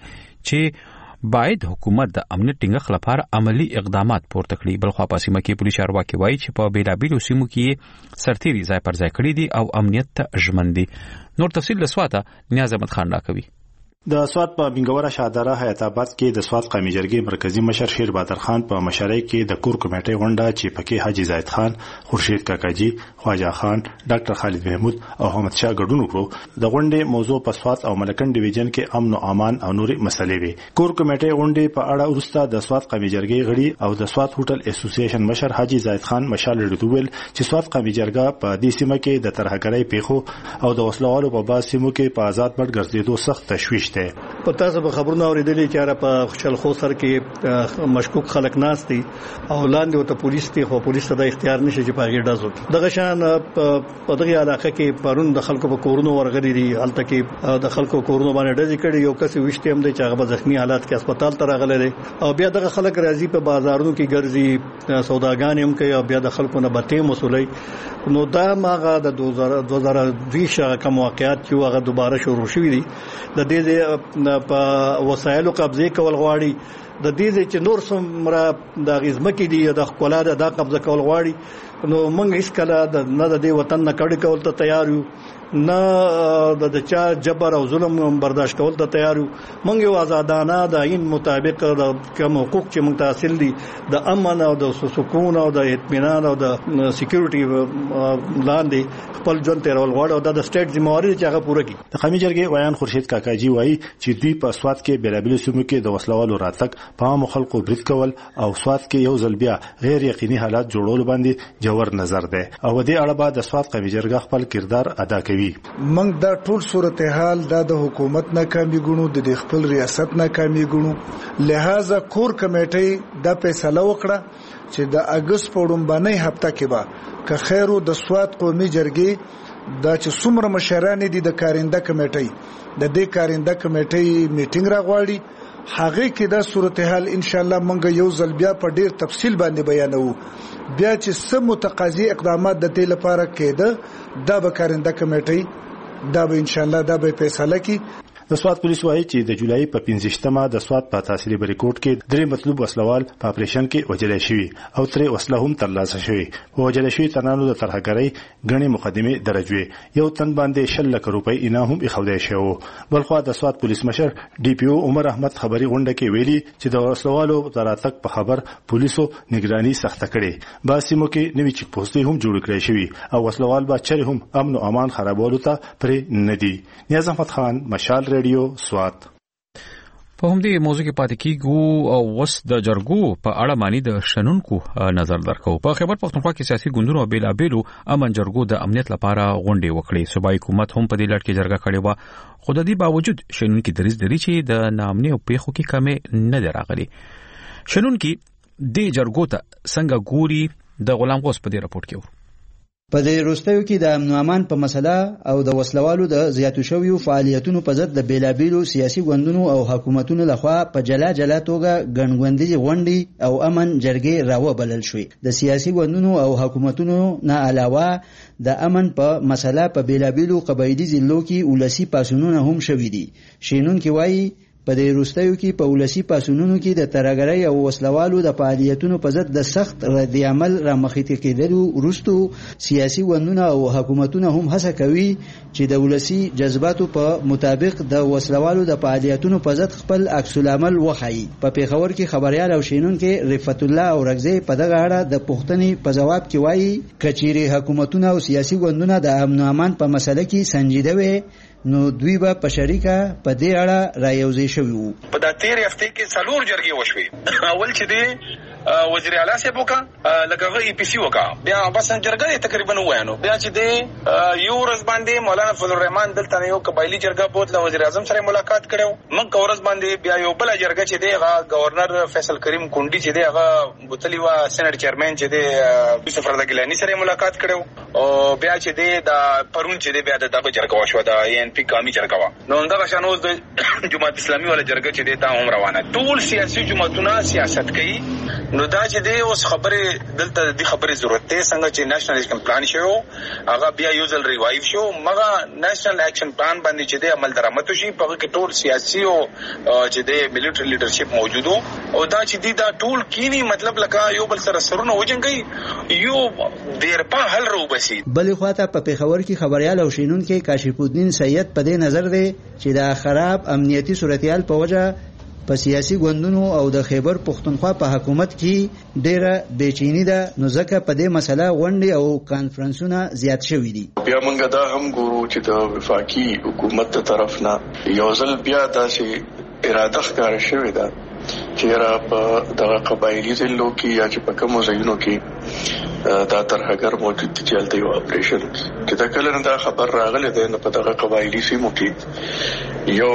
Speaker 1: چې باید حکومت د امنیت ټینګښت لپاره عملی اقدامات پورته کړي. بلخوا په سیمه کې پولیس چارواکي وایي چې په بیلابیلو سیمو کې سرتیري ځای پر ځای کړي دي او امنیت ته ژمن دي. نور تفصیل له سواته نیاز احمد خان راکوي.
Speaker 12: د سوات په بنګوره شادره حیات آباد کې د سوات قومي جرګې مرکزی مشر شیر بادر خان په مشرۍ کې د کور کمیټې غونډه چې پکې حاجی زاید خان، خورشید کاکاجي، خواجه خان، ډاکټر خالد محمود او احمد شاه ګډون وکړو. د غونډې موضوع په سوات او ملکن ډیویژن کې امن او امان او نوري مسلې وي. کور کمیټې غونډې په اړه ورسته د سوات قومي جرګې غړي او د سوات هوټل اسوسییشن مشر حاجی زاید خان مشال ډوبل چې سوات قومي جرګه په دې سیمه کې د ترهګرۍ پیښو او د وسلوالو په باز سیمو کې په آزاد بټ ګرځېدو سخت تشویش ده.
Speaker 13: پتا سب خبرونه اوریدلې چې را په خوشحال خو سر کې مشکوک خلک ناس دي او لاندې او ته پولیس ته خو پولیس ته د اختیار نشي چې پاګې ډازو دغه شان په دغه علاقه کې پرون د خلکو په کورونو ورغلي دي. الته کې د خلکو کورونو باندې ډزې کړي. یو کس وشته هم دی چې هغه زخمی حالات کې هسپتال ته راغلی دی او بیا دغه خلک راځي په بازارونو کې ګرځي، سوداګان هم کوي او بیا د خلکو نه بته مسولې. نو دا ماغه د دوه هزار دوه کوم واقعات چې هغه دوباره شروع شوې دي. د دې په وسایلو قبضه کول غواړي، د دې چې نور څومره د غزمکې دي د خپل د قبضه کول غواړي. نو موږ هیڅ کله د نه د وطن نه کډ کول ته تیار یو، نه د چا جبر او ظلم برداشت کول ته تیار یو. موږ یو آزادانه د عین مطابق د کوم حقوق چې موږ حاصل دي د امن او د سکون او د اطمینان او د سکیورټي لاندې خپل ژوند تیرول غواړي او د سټیټ ذمہواری چې هغه پوره کړي.
Speaker 12: د قومي جرګې ویان خورشید کاکاجي وایي چې دوی په سوات کې بیلابیل سیمو کې د وسلوالو راتګ په عام خلکو برید کول او سوات کې یو ځل بیا غیر یقیني حالات جوړول باندې جوړ نظر ده او د دې اړه بعد د سوات قومي جرګه خپل کردار ادا کوي.
Speaker 14: منګ دا ټول صورتحال دا د حکومت ناکامي ګڼو، د خپل ریاست ناکامي ګڼو. لہذا کور کمیټې دا فیصله وکړه چې د اگست په وړاندې هفته کې به که خیرو د سوات قومي جرګې دا چې څومره مشران دي د کارنده کمیټې د دې کارنده کمیټې میټینګ راغواړي. هغه کې دا صورتحال ان شاء الله منګ یو ځل بیا په ډیر تفصیل باندې بیانوو. بیا چې سم متقاضي اقدامات د دې لپاره کېده دا به کارنده کمیټې دا به ان شاء الله دا به فیصله کوي.
Speaker 12: د سوات پولیس وایي چې د جولای په پنځشتمه د سوات په تحصیلي بریکوټ کې درې مطلوب وسلوال په اپریشن کې وژل شوي او ترې وسله هم ترلاسه شوې. په وژل شوي تنانو د ترهګرۍ غني مقدمه درج وي. یو تن باندې شل لک روپۍ انعام هم اخودای شو. بلخوا د سوات پولیس مشر ډي پی او عمر احمد خبري غونډه کې ویلي چې د وسلوالو تراتک په خبر پولیسو نگراني سخته کړې. باسمو کې نوې چک پوسټې هم جوړ کړې شوي او وسلوال با چره هم امن او امان خرابولو ته پرې ندي. نیاز احمد خان، مشال ریډیو، سوات.
Speaker 1: په همدې موضوع کې پاتې کیږو او وس د جرګو په اړه معنی د شنونکو نظر درکو. په خیبر پختونخوا کې سیاسي ګوندونو او بیلابېلو امن جرګو د امنیت لپاره غونډې وکړې. صوبایي حکومت هم په دې لړ کې جرګه کړې و، خو د دې باوجود شنونکي دریځ لري چې د ناامنۍ او پیښو کې کمې نه دی راغلي. شنونکي د جرګو ته څنګه ګوري د غلام غوث په دې راپورټ کې.
Speaker 15: په دې وروستیو کې د امن او امان په مسله او د وسلوالو د زیاتو شویو فعالیتونو په ضد د بیلابېلو سیاسي ګوندونو او حکومتونو لخوا په جلا جلا توګه ګڼګوندیزې غونډې او امن جرګې راوبلل شوې. د سیاسي ګوندونو او حکومتونو نه علاوه د امن په مسله په بیلابېلو قبایلي ضلعو کې ولسي پاڅونونه هم شوي دي. شینونکي وایي په دې وروستیو کې په ولسي پاڅونونو کې د ترهګرۍ او وسلوالو د فعالیتونو په ضد د سخت رد عمل رامخې کېدلو وروسته سیاسي ګوندونه او حکومتونه هم هڅه کوي چې د ولسي جذباتو په مطابق د وسلوالو د فعالیتونو په ضد خپل عکس العمل وښایي. په پیښور کې خبريال او شینونکي رفعت الله اورغزی په دغه اړه د پوښتنې په جواب کې وایي کچېرې حکومتونه او سیاسي ګوندونه د امن او امان په مسله کې سنجیده وي نو دوی به په شریکه په دې اړه رايوځي شوی وو.
Speaker 4: په د تیر هفته کې څلور جرګې وشوي. اول چې دی وزیر اعلی صاحب وکا لکه ای پی سی وکا بیا بس جرګه تقریبا وایانو بیا چې دی یو ورځ باندې مولانا فضل الرحمن دلته یو قبایلی جرګه بوت له وزیر اعظم سره ملاقات کړو. من ورځ باندې بیا یو بل جرګه چې دی هغه گورنر فیصل کریم کونډي چې دی هغه بوتلی وا سېنات چیرمن چې دی یوسف رضا ګیلانی سره ملاقات کړو. او بیا چې دی د پرون چې دی بیا د دغه جرګه وشو د ان پی قومي جرګه وا نو دا شانوز د جماعت اسلامي ولا جرګه چې دی دا هم روانه. ټول سیاسي جماعتونه سیاست کوي. نو دا چې دی اوس خبره دلته د خبرې ضرورت دی څنګه چې نېشنل اکشن پلان شو هغه بیا یو ځل ریوایو شو مګه نېشنل اکشن پلان باندې چې دی عمل درآمد شي په کې ټول سیاسي او چې دی ملټری لیډرشپ موجودو او دا چې دی دا ټول کینی مطلب لکه یو بل سره سرونه وجنګي یو ډیر په حل رو بسي.
Speaker 15: بلې خواته په پیښور کې خبريال او شینونکي کاشف الدین سید په دې نظر دی چې دا خراب امنیتي صورتحال په وجه په سیاسي ګوندونو او د خیبر پختونخوا په حکومت کې ډیره بېچینی ده نو ځکه په دې مسله غونډې او کانفرنسونه زیات شوي دي.
Speaker 16: بیا موږ دا هم ګورو چې د وفاقي حکومت طرف نه یو ځل بیا داسې اراده ښکاره شوې ده چې را په دغه قبایلي ضلعو کې یا چې په کومو ځایونو کې دا ترهګر موجود دي چې هلته یو اپریشن چې دا کله نه دا خبر راغلی دی نو په دغه قبایلي سیمو کې یو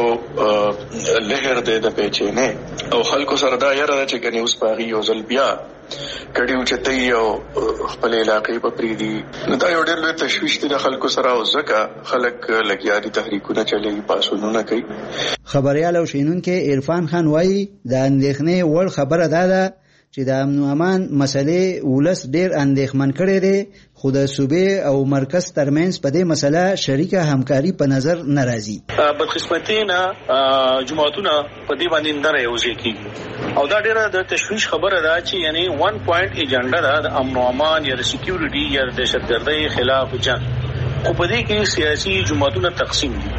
Speaker 16: لهر دی د پیچینې او خلکو سره دا یاره ده چې ګنې اوس په هغې یو ځل بیا کډي اوچتې او خپل علاقې په پریدي نو دا یو ډېر لوی تشویش دی د خلکو سره او ځکه خلک لګیا دي تحریکونه چلوي پاسونونه کوي.
Speaker 15: خبريال او شینونکي عرفان خان وایي د اندېښنې وړ خبره دا ده چې د امن او امان مسلې ولس ډېر اندېښمن کړی دی خو د صوبې او مرکز ترمنځ په دې مسله شریکه همکاري په نظر نه راځي.
Speaker 17: بدقسمتي نه جماعتونه په دې باندې نه راوځي کیږي او دا ډېره د تشویش خبره ده چې یعنی ون پوینټ ایجنډا ده د امن او امان یا د سکیورټي یا د دهشتګردۍ خلاف جنگ خو په دې کې سیاسي جماعتونه تقسیم دي.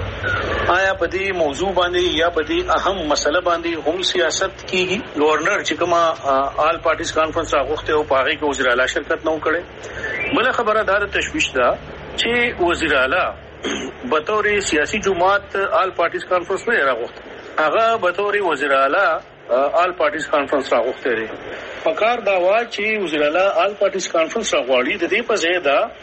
Speaker 17: آیا په دې موضوع باندې یا په دې اهم مسله باندې هم سیاست کیږي. گورنر چې کومه آل پارټیز کانفرنس راغوښته او په هغه کې وزیر اعلی شرکت نه وکړي. بل خبره دا تشویش ده چې وزیر اعلی به تور سیاسي جماعت آل پارټیز کانفرنس نه راغوښته هغه به تور وزیر اعلی آل پارټیز کانفرنس راغوښته لري. پکار دا وا چې وزیر اعلی آل پارټیز کانفرنس راغواړي د دې په ځای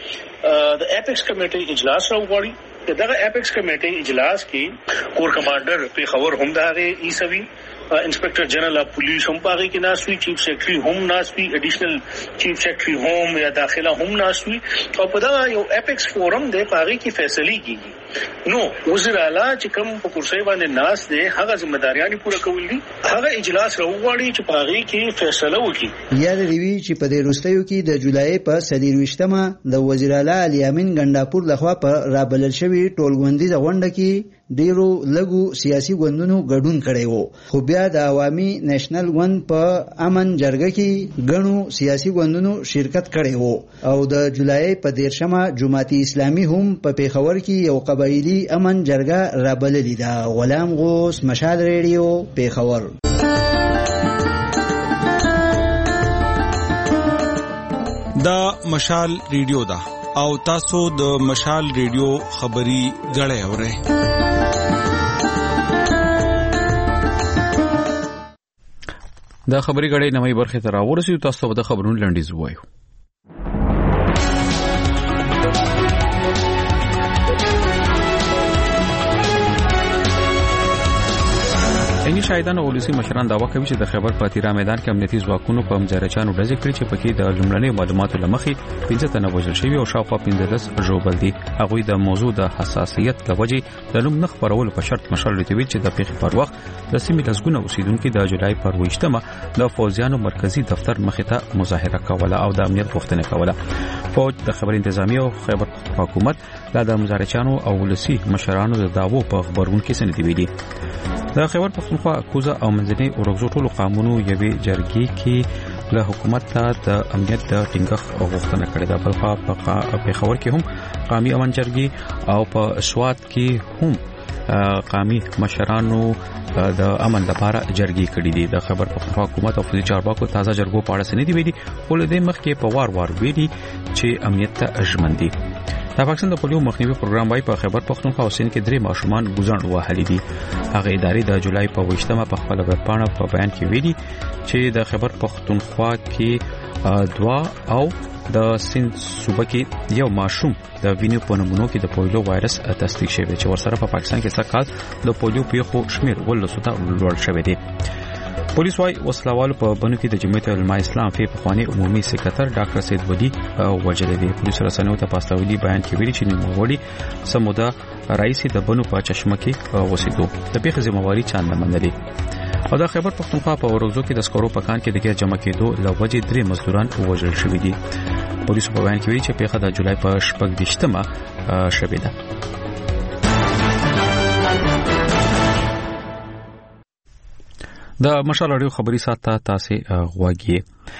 Speaker 17: دا د اپیکس کمیټې اجلاس راغواړي. دغه اپیکس کمیټې اجلاس کې کور کمانډر پیښور هم دغه ایسوي انسپیکټر جنرال اف پولیس هم پاږي کې ناسوي چیف سیکرټري هم ناسوي اډیشنل چیف سیکرټري هم یا داخله هم ناسوي او په دا یو اپیکس فورم دی پاږي کې فیصله کیږي. نو وزیر اعلی چې کوم په کرسي باندې ناس دی هغه ځمېداریان پوره کول دي هغه اجلاس راوغواړي چې پاږي کې فیصله وکړي.
Speaker 15: یاد دی چې په دې وروستیو کې د جولای په څلرویشتمه د وزیر اعلی علي امین ګنداپور لخوا په رابلل شوی ټولغونډیزه غونډه کې ډیرو لګو سیاسي ګوندونو ګډون کړي وو خو بیا د عوامي نېشنل ګوند په امن جرګه کې غنو سیاسي ګوندونو شرکت کړي وو او د جولای په دیرشمه جماعت اسلامي هم په پیښور کې یو قبایلی امن جرګه رابللې ده. غلام غوث، مشال ریډیو، پیښور.
Speaker 18: دا مشال ریډیو ده او تاسو د مشال ریډیو خبري غړې اورئ.
Speaker 1: د خبري غړې نوې برخه ته راورسېدو. تاسو ته د خبرونو لنډیز وایو. عیني شاهدان او ولسی مشران داوا کوي چې د خیبر پاتیرا میدان کې امنیتي ځواکونو په مزارچانو ډزې کړې چې پکې د لومړنۍ معلوماتو لمخې پنځه تنه وژل شوي او شاوخوا پنځلس ژوبل دي. هغوی د موضوع د حساسیت له وجې د نوم نه خپرولو په شرط مشال لیدوي چې د پیښې پر وخت د سیمې لسګونه اوسیدونکو د جولای پر ویشتمه د فوجیانو مرکزی دفتر مخې ته مظاهره کوله او د امنیت غوښتنه کوله. فوج د خبر انتظامی او خیبر حکومت د مزارچانو او ولسی مشرانو د داوو په خبرون کې سند ویلي. د خیبر پختونخوا کوزه او منځنۍ اورګزو ټولو قانونو یوې جرګې کې له حکومت ته د امنیت د ټینګښت غوښتنه کړې ده. بلخوا په پیښور کې هم قومي امن جرګې او په سوات کې هم قومي مشرانو د امن لپاره جرګې کړې دي. د خیبر پختونخوا حکومت او فوجي چارواکو تازه جرګو په اړه سند ویلي خو له دې مخکې په وار وار ویلي چې امنیت ته ژمن دي. د پاکستان د پولیو مخنیوي پروګرام وايي په خیبر پختونخوا او سند کې درې ماشومان ګوزڼ وهلي دي. هغه ادارې د جولای په ویشتمه په خپل ویبپاڼه په بیان کې ویلي چې د خیبر پختونخوا کې دوا او د سند صوبه کې یو ماشوم د وینې په نمونو کې د پولیو وایرس تصدیق شوی چې ورسره په پاکستان کې سږ د پولیو پیښو شمیر ولسو ته لوړ شوی دی. پولیس وايي وسلوالو په بنو کې د جمعیت علماء اسلام په پخوانی عمومي سکرټر ډاکټر سید ودی وجل دي. پولیس رسنیو ته پاستولی بیان کې ویلي چې نوموړي سمودا رئیس د بنو په چشمه کې وسیدو د پیښې ذمہواری چاند نه منلي. او د خیبر پختونخوا په ورغزو کې د سکرو پکان کې د غیر جمع کېدو لوجې درې مزدوران وژل شوي دي. پولیس په بیان کې ویلي چې پیښه د جولای په شپږ ویشتمه شوې ده. د مشال اړیو خبري ساته تاسو غواګي.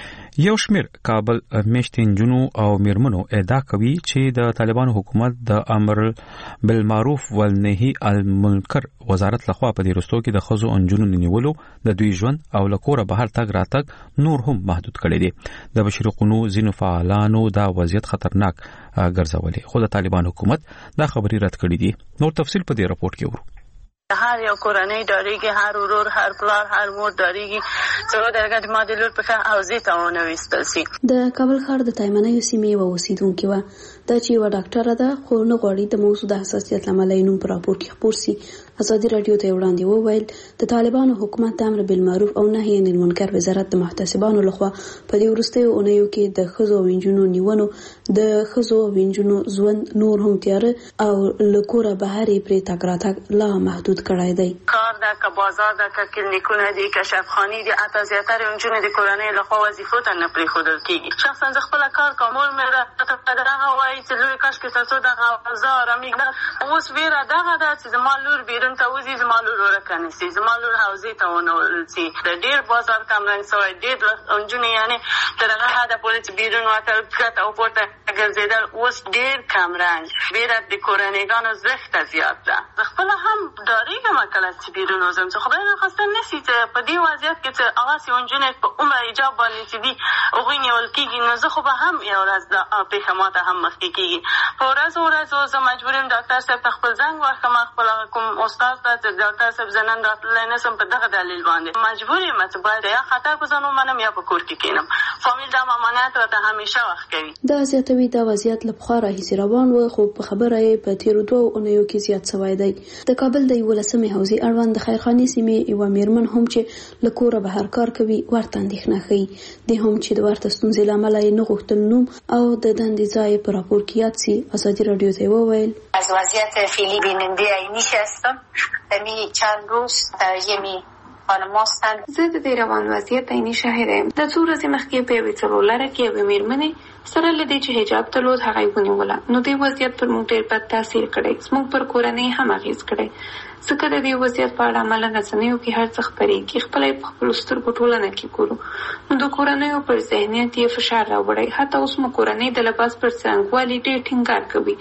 Speaker 1: یو شمیر کابل میشتین جنو او میرمنو ادعا کوي چې د طالبانو حکومت د امر بالمعروف والنهي عن المنکر وزارت لخوا په دې رستو کې د خزو انجونو نیولو د دوی ژوند او لکوره بهر تګ راتګ نور هم محدود کړي دي. د بشري قونو ځینو فعالانو دا وضعیت خطرناک ګرځولي خو د طالبان حکومت دا خبري رد کړي دي. نور تفصیل په دې راپورټ کې ورو.
Speaker 19: هر یو کورنۍ داریږي، هر ورور، هر پلار، هر مور داریږي چې درګه د ماده لور په اوزې ته ونويستل شي.
Speaker 20: د کابل ښار د تایمنې سیمې و اوسیدونکو و دا چې و ډاکټر ده خو نه غوړي د موضوع د حساسیت لامل یې نوم پر راپور کې خبر سي. ازادي رادیو ته وړاندې وویل د طالبانو حکومت امر بالمعروف او نهي عن المنکر وزارت د محتسبانو لخوا په دې ورستیو اونیو کې د خزو وینجونو نیونو د خزو وینجونو ژوند نور هم تیار او لکوره بهري پرې تګ راتګ لا محدود کړای دی.
Speaker 19: کار دا که بازار دا که کلینیکونه دي که شفاخانې دي اته زیاتره وینجونو د کورنۍ لخوا وظیفو ته نه پرې خودل کیږي. شخصا ز خپل کار کومول مې را دغه وایي چې لوی کاش کې تاسو دغه زار امید اوس ویره دغه د زما لور بیرون ته وځي زما لور ورکنه سي زما لور حوزه ته ونول سي د ډیر بازار کمرنګ سوی ډیر انجونی یعنی دغه هدا پولیس بیرون واتل کټ او پورته ګرځیدل اوس ډیر کمرنګ بیره د کورنیګانو زخت زیات ده. خپل هم داریګه مکله چې بیرون وزم څه خبره نه خاصه نسی چې په دې وضعیت کې چې هغه سی انجونی په عمر ایجاب باندې چې دی او غوینه ولکیږي نو زه خو به هم یو ورځ د پیښماته هم مخ کیږي. په ورځ ورځ زه مجبورم ډاکټر صاحب خپل زنګ ورکم خپل کوم استاد ته ډاکټر صاحب زنن راتلای نه سم په دغه دلیل باندې مجبور یم چې باید یا خطر گزارم منم یا په کور کې کینم. فامیل د امانت ته همیشه وخت کوي.
Speaker 20: دا زیاتوي د وضعیت لپاره راهیسي روان و خو په خبره یې په تیر دوه اونیو کې زیات سوای دی. د کابل د ولسمې حوزې اړوند د خیرخانې سیمې یو میرمن هم چې لکوره بهر کار کوي ورته اندېښنه ښیي. د هم چې د ورته ستونزې لامل یې نه غوښتل نوم او د دندې ځای په راپور کې یاد سي. ازادي رادیو ته وویل
Speaker 21: از وضعیت فعلی بیننده عینیش هستم. می چند روز در یمی خانم هستند.
Speaker 22: زه د دې روان وضعیت عیني شاهد یم. د څو ورځې مخکې په یوې څلورلاره کې یوې میرمنې سره له دې چې حجاب درلود هغه یې ونیوله نو دې وضعیت پر موږ ډېر بد تاثیر کړی. زموږ پر کورنۍ هم اغېز کړی ځکه د دې وضعیت په اړه عمله رسنیو کې هر څه خپرېږي. خپله یې په خپلو سترګو ټولنه کې ګورو نو د کورنیو پر ذهنیت یې فشار راوړی. حتی اوس مو کورنۍ د لباس پر څرنګوالي ډېر ټینګار کوي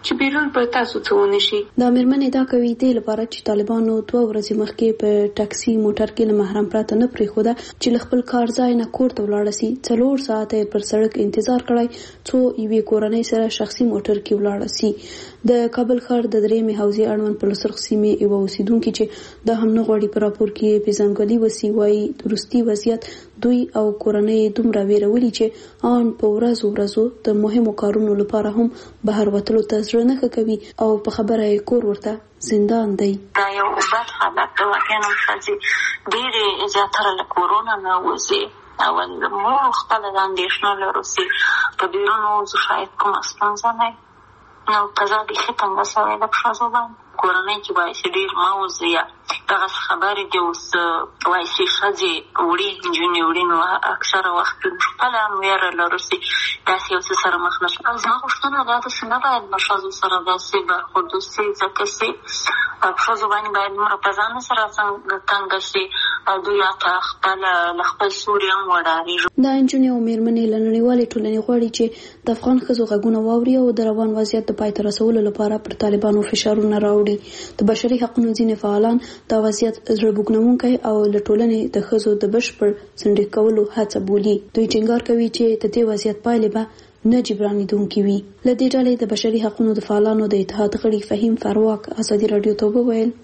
Speaker 22: چې بیرون پر تاسو څه ونه شي.
Speaker 20: دا مېرمنې دا کوي دې لپاره چې طالبانو دوه ورځې مخکې په ټاکسي موټر کې له محرم پرته نه پرېښوده چې له خپل کار ځای نه کور ته ولاړه سي. څلور ساعته پر سړک انتظار کړی څو یوې کورنۍ سره شخصي موټر کې ولاړه سي. د کابل ښار د درېیمې حوزې اړوند په لسرخ سیمې یوه اوسیدونکي چې دا هم نه غواړي په راپور کې پېژندګلوي وسي وایي وروستي وضعیت دوی او کورنۍ دومره ویرولي چې آن په ورځو ورځو د مهمو کارونو لپاره هم بهر وتلو ته زړه نه ښه کوي او په خبره یې کور ورته زندان دی.
Speaker 21: دا یو بد حالت دی. واقعا ښځې ډېرې زیاتره له کورونا نه وځي او موږ خپله د اندېښنه لرو چې په بیرون ووځو شاید کومه ستونزه نه وي. نو قضا بیخي تنګه سوې ده په ښځو باندې. کورنۍ کې وایي چې ډېر مه وځي یا دغسې خبرې دي. اوس وایي چې ښځې وړي نجونې وړي نو اکثره وخت خپله هم ویره لرو چې داسې یو څه سره مخ نه شي. او زما غوښتنه دا ده چې نه باید له ښځو سره داسې برخورد وسي ځکه چې په ښځو باندې باید دومره په ځان سره تنګه شي او دوی حتی خپله له خپل سوري هم وډارېږي.
Speaker 20: دا نجونې او مېرمنې له نړیوالې ټولنې غواړي چې د افغان ښځو غږونه واوري او د روان وضعیت د پای ته رسولو لپاره پر طالبانو فشارونه راوړي. د بشري حقوقو ځینې فعالان دا وضعیت زړه بوږنونکی او له ټولنې د ښځو د بشپړ څنډې کولو هڅه بولي. دوی ټینګار کوي چې د دې وضعیت پایلې به نه جبرانېدونکې وي. له دې ډلې د بشري حقوقو د فعالانو د اتحاد غړي فهیم فرواک ازادي راډیو ته وویل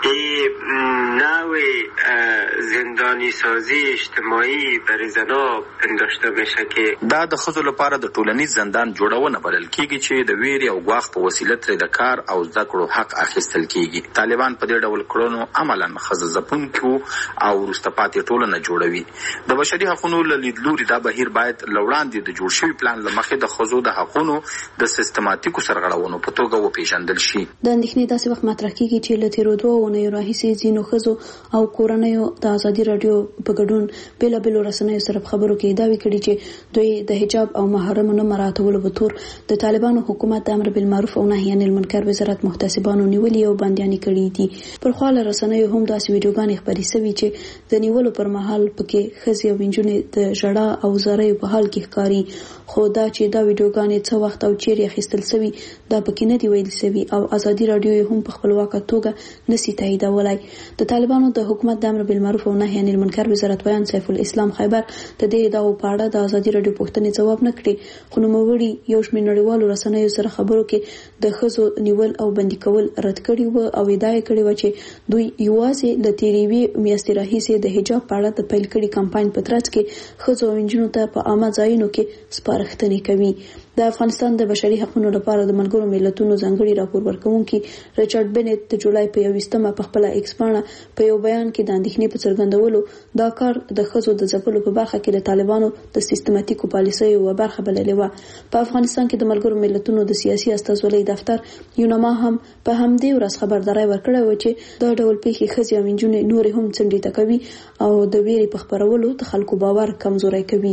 Speaker 5: نوع زندانی سازی اجتماعی برای زنا پنداشته میشه که
Speaker 7: دا د ښځو لپاره د ټولنیز زندان جوړونه بلل کیږي چې د ویرې او ګواښ په وسیله ترې د کار او زده کړو حق اخیستل کیږي. طالبان په دې ډول کړنو عملاً ښځه ځپونکي او وروسته پاتې ټولنه جوړوي. د بشري حقوقو له لیدلوري دا بهیر باید له وړاندې د جوړ شوي پلان له مخې د ښځو د حقوقو د سیستماتیکو سرغړونو په توګه وپېژندل شي.
Speaker 20: د اندېښنې داسې وخت مطرح کیږي چې له تېرو دوو اونیو راهیسې ځینو ښځو او کورنیو د ازادي راډیو په ګډون بېلابېلو رسنیو سره په خبرو کې دعوې کړي چې دوی د حجاب او محرمو نه مراعاتولو په تور د طالبانو حکومت د امر بالمعروف او نهي عن المنکر وزارت محتسبانو نیولي او بندیانې کړي دي. پر خوا له رسنیو هم داسې ویډیوګانې خپرې سوي چې د نیولو پر مهال پکې ښځې او نجونې د ژړا او زاریو په حال کې ښکاري. خو دا چې دا ویډیوګانې څه وخت او چیرې اخیستل سوي دا پکې نه دي ویل سوي او ازادي راډیو هم په خپلواکه توګه نشي تاییدولای. د طالبانو د حکومت د امر بالمعروف او نهي عن المنکر وزارت ویان سیف الاسلام خیبر د دې دعوو په اړه د ازادي راډیو پوښتنې ځواب نه کړي. خو نوموړي یو شمېر نړیوالو رسنیو سره خبرو کې د ښځو نیول او بندي کول رد کړي وو او ادعا یې کړې وه چې دوی یوازې د تېرې یوې میاشتې راهیسې د حجاب په اړه د پیل کړي کمپاین په ترڅ کې ښځو او نجونو ته په عامه ځایونو کې سپارښتنې کوي. د افغانستان د بشري حقوقو لپاره د ملګرو ملتونو ځانګړي راپور ورکوونکي ریچارډ بنت د جولای په یوویشتمه په خپله ایکس پاڼه په یو بیان کې د اندېښنې په څرګندولو دا کار د ښځو د ځپلو په برخه کې د طالبانو د سیستماتیکو پالیسیو یوه برخه بللې وه. په افغانستان کې د ملګرو ملتونو د سیاسي استازولۍ دفتر یونما هم په همدې ورځ خبرداری ورکړی و چې دا ډول پیښې ښځې او نجونې نورې هم څنډې ته کوي او د ویرې په خپرولو د خلکو باور کمزوری کوي.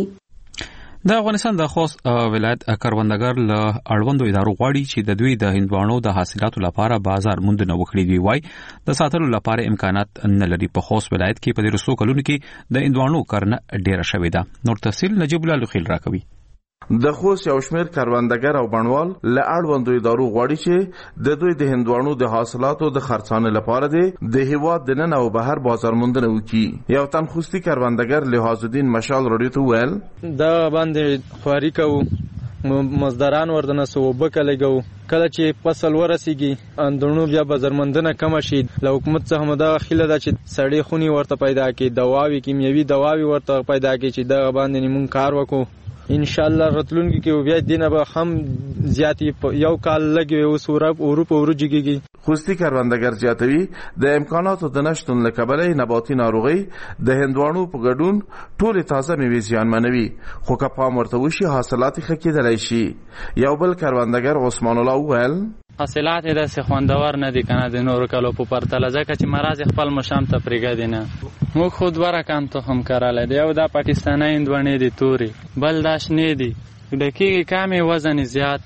Speaker 1: د افغانستان د خوست ولایت کروندګر له اړوندو ادارو غواړي چې د دوی د هندوانو د حاصلاتو لپاره بازار موندنه وکړي. دوی وایي د ساتلو لپاره امکانات نه لري. په خوست ولایت کې په تېرو څو کلونو کې د هندوانو کرنه ډېره شوې ده. نور تفصیل نجیب الله لوخیل راکوي.
Speaker 23: د خوست یو شمېر کروندګر او بڼوال له اړوندو ادارو غواړي چې د دوی د هندوانو د حاصلاتو د خرڅانې لپاره د هیواد د نن او بهر بازار موندنه وکړي. یو تن خوستي کروندګر لحاظ الدین مشال راډیو ته ویل
Speaker 24: دا باندې خواري کوو مزدوران ورته نسو وبکه لګو کله چې فصل ورسیږي اندونو بیا بازارمندنه کم شي. له حکومت څخه مدا خیله ده چې سړی خونی ورته پیدا کړي دواوی کیمیاوي دواوی ورته پیدا کړي چې دا باندې موږ کار وکړو. ان شاء الله راتلونکي کې بیا دینه به هم زیاتی یو کال لګي او سورب اروپا ورجګي.
Speaker 23: خوستی کروندګر زیاتوي د امکاناتو د نشټون له کبله نباتي ناروغي د هندوانو په ګډون ټول تازه میوې زیانمنوي خو که پام ورته وشي حاصلات ښه کېدلی شي. یو بل کروندګر عثمان الله وویل
Speaker 25: حاصلات یې داسې خوندور نه دي کنه د نورو کلو په پرتله ځکه چې مرض خپل مشام ته پرېږدي نه. موږ خو دوه رقم تخم کرلی دی. یو دا پاکستاني هندوانې دي تورې بل دا شنې دي ډکېږي کمې وزن زیات دی.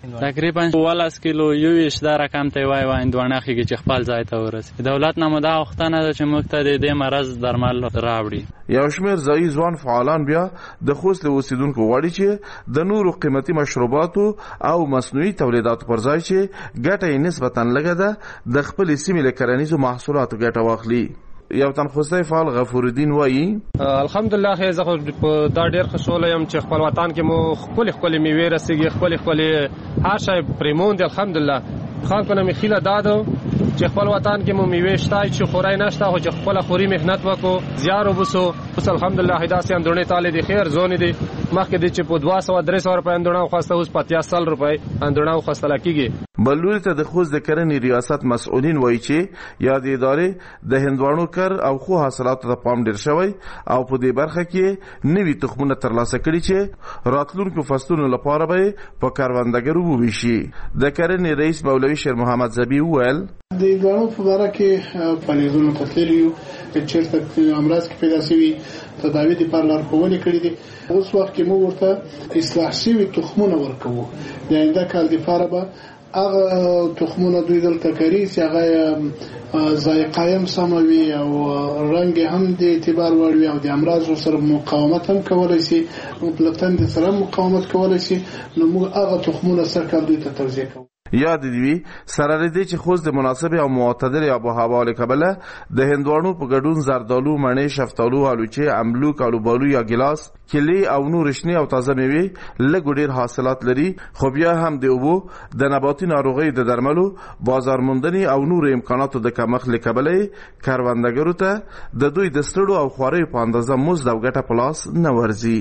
Speaker 25: تقریبا ولس کیلو یو ویش دا رقم ته وای وای اندونه خيږي چې خپل ځای ته ورسي. دولت نه مدا وختنه ده چې موږ ته د دې مرز درمل راوړي.
Speaker 23: یو شمېر ځایي ځوان فعالان بیا د خوست له اوسیدونکو غواړي چې د نورو قیمتي مشروباتو او مصنوعي تولیداتو پر ځای چې ګټه یې نسبتاً لږه ده د خپلې سیمې له کرنیزو محصولاتو ګټه واخلي. یو تن خوستی فعال غفور الدین وایي
Speaker 2: الحمدلله خیر زه په دا ډیر خوشاله یم چې خپل وطن کې مو خپل خپل میوه رسیږي خپل خپل هر شی پریمون دی الحمدلله خلکو نه مخیله دادو چې خپل وطن کې مو میوه شته چې خورای نشته خو چې خپل خوري مهنت وکړو زیار وبسو بس الحمدلله هداسي اندونه تعالی دی خیر زون دی مخکې دی چې په دوه سوه درې سوه روپۍ اندونه خواسته اوس په اتیا سل روپۍ اندونه خواسته لکېږي.
Speaker 23: بلوري ته د خوست د کرنې ریاست مسؤلین وایي چې یا د ادارې د هندواڼو کر او خو حاصلاتو ته پام ډیر شوی او په دې برخه کې نوي تخمونه ترلاسه کړي چې راتلونکو فصلونو لپاره به په کروندګرو وویشي. د کرنې رئیس مولوي شیر محمد زبی وویل
Speaker 3: د هندواڼو په باره کې فعالیتونو ته تللي یو چېرته امراض کې پیدا شوي تداوی دپاره لارښوونې کړي دي. اوس وخت کې موږ ورته اصلاح شوي تخمونه ورکوو. د آینده کال دپاره به هغه تخمونه دوی دلته کري چې هغه ذایقه هم سمه وي او رنګ هم د اعتبار وړ وي او د امراضو سره مقاومت هم کولی شي له تندې سره مقاومت کولی شي. نو موږ هغه تخمونه سرکال دوی ته توزیع کوو.
Speaker 23: یاد دی سره لري چې خوست د مناسب او معتدل آب و هوا له کبله د هندواڼو په ګډون زردالو، مڼې، شفتالو، الوچې، املوک، الوبالو یا ګلاس، کلی او نور شنې او تازه میوې لږ ډیر حاصلات لري. خو بیا هم د اوبو د نباتي ناروغۍ د درملو، بازار موندنې او نور امکاناتو د کمښت له کبله کروندګرو ته د دوی د ستړو او خوارۍ په اندازه مزد او ګټه په لاس نه ورځي.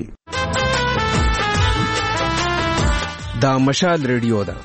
Speaker 6: دا مشال ریډیو ده.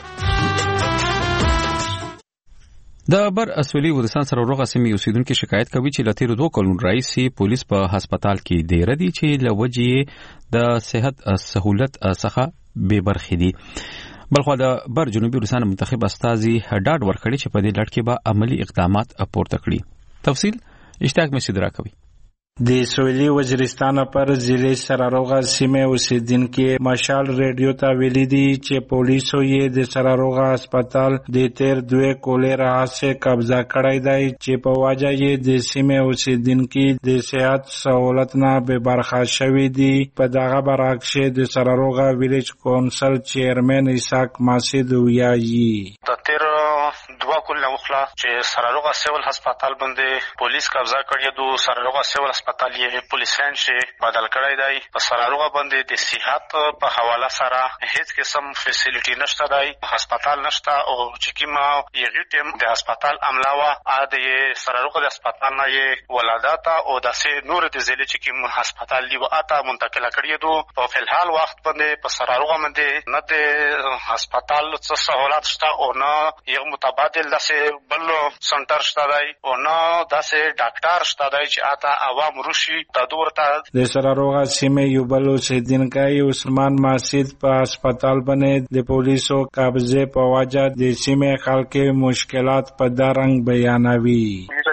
Speaker 1: د بر اسویلي وزیرستان سره ورغه سیمې اوسیدونکو شکایت کوي چې لته ورو کلون رئیسي پولیس په هسپتال کې ډیر دي چې لوجې د صحت سہولت څخه بے برخې دي. بلخو د بر جنوبي وزیرستان منتخب استاذي ډاډ ورکړي چې په دې لړ کې به عملی اقدامات پورته کړي. تفصیل اشتاق مسعود راکوي.
Speaker 8: د سویلي وزیرستان پر ضلع سراروغه سیمه اوسیدونکو مشال ریډیو ته ویلي دي چې پولیسو یې د سراروغه هسپتال د تیر دوه کولرا څخه قبضه کړی دی چې په واجه یې د سیمه اوسیدونکو د صحت سہولت نه به برخه شوی دي. په دغه برعکس د سراروغه ویلیج کونسل چیرمن اسحاق ماسید ویایي
Speaker 9: د تیر دوه کولرا وخلا چې سراروغه سیول هسپتال باندې پولیس قبضه کړی دو سراروغه سیول هسپتال یې پولیسان چې بدل کړی دی. په سراروغه باندې د صحت په حواله سره هیڅ قسم فیسیلیټي نشته دی، هسپتال نشته او چې کیما یې ټیم د هسپتال عملاوه ا د سراروغه د هسپتال نه یې ولادت او د سه نور د ضلع چې کیم هسپتال دی واته منتقل کړی دو. په فلحال وخت باندې په سراروغه باندې نه د هسپتال څه سہولت شته او نه یو متبادل د سه بل سنټر شته دی او نه د سه ډاکټر شته دی چې اته عوام روشي تدورته
Speaker 8: د سراروغه سیمه یو بل اوسیدونکی عثمان ماسید په هسپتال باندې د پولیسو قبضه په واجه د سیمه خلکو مشکلات په دارنګ بیانوي.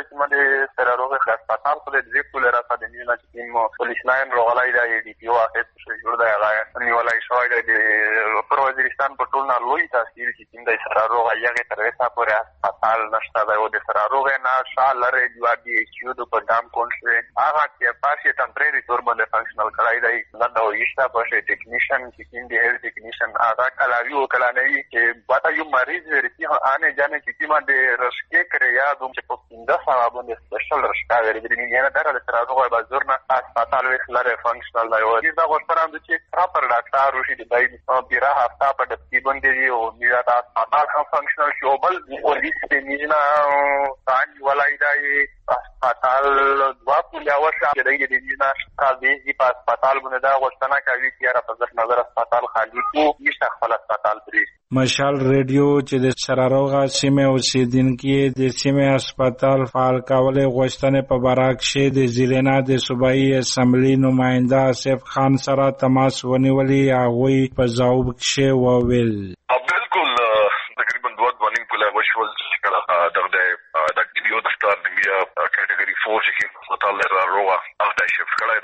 Speaker 26: سراروغه هسپتال په دې کولرا په دې نه چې پولیس لاین روغلای دی ډي پی او اخیست شوی جوړ دی هغه نیولای شوی دی پر وزیرستان په ټول نه لوی تاثیر چې د سراروغه یغه تر اوسه پورې هسپتال نشته دی او د سراروغه نه شال لري دی چې د په دام کونسل هغه چې پاسه ټمپرری تور باندې فنکشنل کړای دی دا د ویشتا په ټیکنیشن چې د هیلث ټیکنیشن هغه کلاوی او کلانوی چې باته یو مریض ورته انه جانه چې ما د رشکې کړی یا دوم چې په پنده سره باندې سپیشل رشکا ورته نه نه در د سراروغه بازورنا هسپتال وکړه فنکشنل دی او دا غوښتنه ده چې پراپر ډاکټر روشي دی د بیره هفته په دې باندې یو میرا د هسپتال هم فنکشنل شو بل پولیس په مینا ځان ولای دی هسپتال دوا پولیس اوسه د دې د مینا کال دی په هسپتال باندې دا غوښتنه کوي چې را په ځکه نظر هسپتال خالی کو نشه خپل هسپتال پرې.
Speaker 8: مشال ریډیو چې د سراروغه سیمه اوسیدونکو د سیمه هسپتال فعال کولو غوښتنې په برعکس د ضلع د صوبایي اسمبلی نماینده آصف خان سره تماس ونیولي. هغوی په ځواب کې وویل
Speaker 27: بالکل تقریبا دوه دوه کله وشول چې کله دغه د کډیو د ستار د میا کټګوري فور چې هسپتال سراروغه هغه شفت کړی دی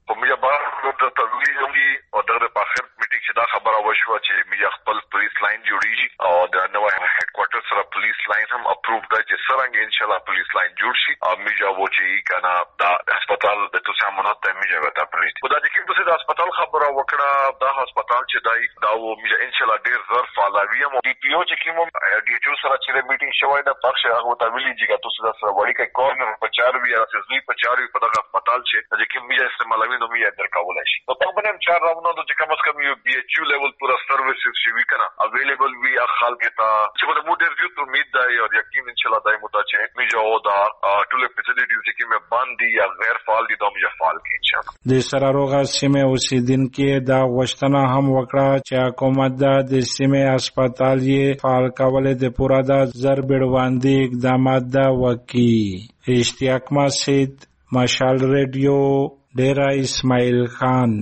Speaker 27: په میجا بار د تدوی زمي او دغه په اخر میټینګ چې دا خبره وشوه چې میجا خپل پولیس لاین جوړیږي او د نوې هډ کوارټر سره پولیس لاین هم اپروف ده چې څنګه ان شاء الله پولیس لاین جوړ شي او میجا و چې کنه دا هسپتال د توسه مونږ ته میجا وتا پرېست په دا چې کوم څه د هسپتال خبره وکړه دا هسپتال چې دای دا و میجا ان شاء الله ډیر زر فعالوي او ډي پی او چې کوم ډي ایچ او سره چې میټینګ شوی دا پښه هغه ته ویلي چې تاسو دا سره وړي کې کورنر په چاروي یا سزوی په چاروي په دغه هسپتال چې چې کوم میجا استعمالوي نو میجا درکول شي نو په باندې چار راوونو چې کوم څه کوم یو بي ایچ او لیول پورا سرویسز شي وی کنه اویلیبل وی اخال کې تا چې په مو ډیر یو ته امید ده او یقین ان شاء الله دای متا چې میجا او دا ټول فیسیلیټیز چې کوم باندې یا غیر فعال دي دا میجا فعال کې ان شاء الله
Speaker 8: د سراروغه سیمه اوسیدونکو دا غوښتنه هم وکړه چې حکومت د سیمه هسپتال یې فعال کول د پورا د زر بیړواندي اقدامات دا وکي. اشتیاق مسجد، مشال ریډیو، ډیرا اسماعیل خان.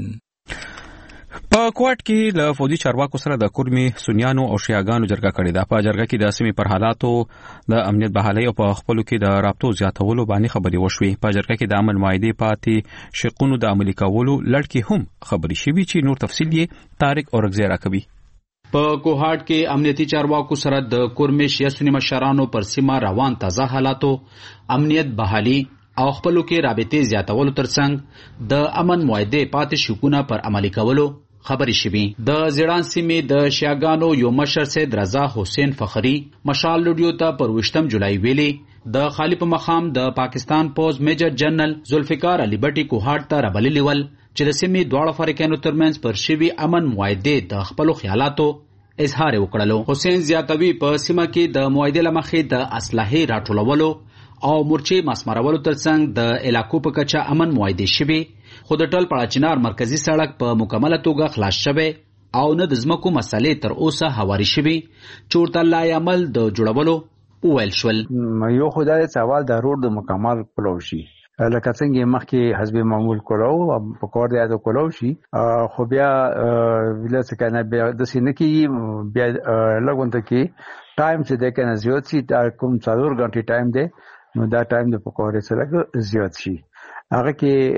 Speaker 1: په کوټ کې له فوجي چارواکو سره د کورمي سنیانو او شیعاګانو جرګه کړې ده. په جرګه کې د سیمې پر حالاتو د امنیت بحالۍ او په خپلو کې د رابطو زیاتولو باندې خبرې وشوې. په جرګه کې د امن معاهدې پاتې شقونو د عملي کولو لړ هم خبرې شوې چې نور تفصیل یې طارق اورګزی راکوي.
Speaker 4: په کوهاټ کې امنیتي چارواکو سره د کورمي شیعه سنی مشرانو پر سیمه روان تازه حالاتو امنیت بحالي او خپلو کې رابطې زیاتولو ترڅنګ د امن معاهدې پاتې شقونه پر عملي کولو خبرې شوې. د زیړان سیمې د شیعاګانو یو مشر سید رضا حسین فخری مشال لوډیو ته پر وشتم جولای ویلي د خالی په مقام د پاکستان پوز میجر جنرال ذوالفقار علي بټي کوهاټ ته رابللي ول چې د سیمې دواړو فریقینو ترمنځ پر شوي امن معاهدې د خپلو خیالاتو اظهار وکړلو. حسین زیاتوي په سیمه کې د معاهدې له مخې د اسلحې راټولولو او مورچې مسمارولو ترڅنګ د علاقو په کچه امن معاهدې شوي، خو د ټل پړاچینار مرکزی سړک په مکمله توګه خلاص شوی او نه د ځمکو مسلې تر اوسه هواري شوي چې ورته لای عمل د جوړولو وویل شول.
Speaker 10: یو خدای سوال د روډ د مکمل کولو شي لکه څنګه مخکې حزب معمول کولو او په کور دی د کولو شي خو بیا ویل څه کنه بیا د سینکی بیا لګونته کې ټایم چې د کنه زیات شي دا کوم څلور غنټې ټایم دی نو دا ټایم د پکوړې سره زیات شي هغه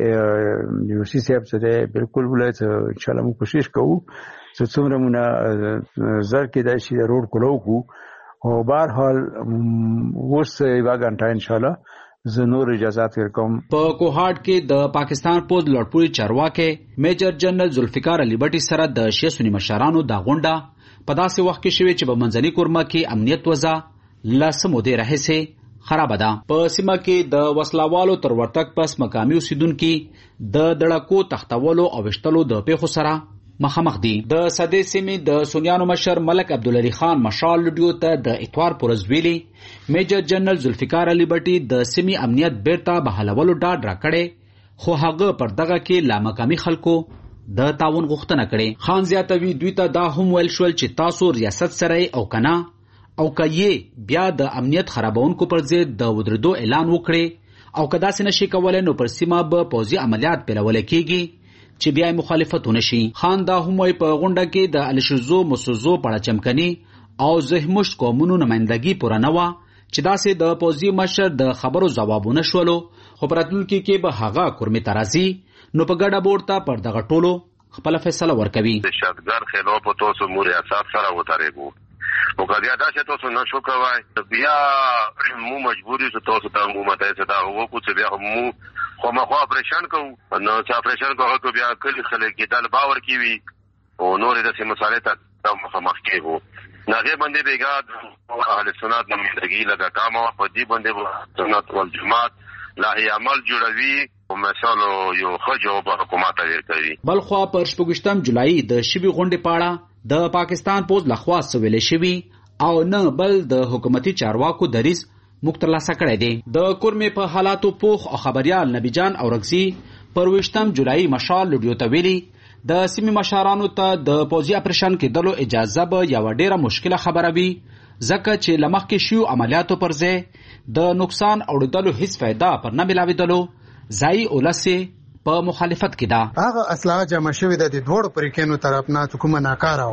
Speaker 10: کې یو سی صاحب سره بالکل ولای چې ان شاء الله موږ کوشش کوو چې څومره مونږ زر کې د شي روډ کولو کو او بهر حال اوس یو غنټه ان شاء الله زنور اجازهات ورکوم.
Speaker 4: په کوهاټ کې د پاکستان پوز لوړپوړي چارواکي میجر جنرال ذوالفقار علي بټي سره د شیعه سنی مشرانو د غونډه په داسې وخت کې شوې چې په منځني کورمه کې امنیت وضع لاسه مودې راهیسې خراب ده. په سیمه کې د وسلوالو تر ورتګ پس مقامي اوسیدونکو د دړکو تختولو او وشتلو د پیښو سره مخامخ دي. د سدې سیمې د سنیانو مشر ملک عبدالعلي خان مشال لډیو ته د اتوار پورز ویلي میجر جنرال ذوالفقار علي بټي د سیمې امنیت بیرته بحالولو ډاډ راکړی، خو هغه پر دغه کې لامقامي خلکو د تعاون غوښتنه کړې. خان زیاتوي دوی ته دا هم ویل شول چې تاسو ریاست سره او کنا او کایې بیا د امنیت خرابونکو پر ضد د ودرېدو اعلان وکړي او کدا سې نشي کولای نو پر سیمه به پوځي عملیات پیلول کېږي چې بیا مخالفت ونشي. خان دا هم وی په غونډه کې د الشزو مسوزو پړه چمکني او زهمشت قومونو نمائندګي پوره نه و چې داسې د پوځي مشر د خبرو ځوابونه شولو، خو په راتلونکي کې به هغه کورمي ترازي نو په ګډه بورته پر دغه ټولو خپل فیصله ورکوي.
Speaker 11: شادګر خلو په توسو مور احساس سره وترېګو او کله دا چې تاسو نشو کوی بیا مو مجبوري چې تاسو ته مو مته چې دا وکړو چې بیا مو خو ما خو اپریشن کوو نو چې اپریشن کوو بیا کلی خلک کې دل باور کیوي او نور د سیمه سره ته مخامخ کېږو نغه باندې بیګاد اهل سنت نمائندګي لگا کامو په دې باندې سنت والجماعت لاهي عمل جوړوي او مثالو یو خجو په حکومت ورکوي.
Speaker 4: بلخوا پر شپږشتم جولای د شبي غونډې پاړه د پاکستان پوز لخوا سویل شوی او نه بل د حکومتي چارواکو دریز مختلاسه کړی دی. د کورمې په حالاتو پوخ او خبريال نبی جان اورغزي پر وشتم جولای مشال لډیو ته ویلي د سیمې مشرانو ته د پوځي اپریشن کېدلو اجازه به یو ډیره مشکله خبره وي ځکه چې لمخ کې شیو عملیاتو پر ځای د نقصان اوریدلو هیڅ فایده پر نه ملاویدلو ځای اولسه په مخالفت کې ده.
Speaker 12: هغه اصلاح جمع شوې ده د دوړو پریکینو طرف نه کومه ناکاره و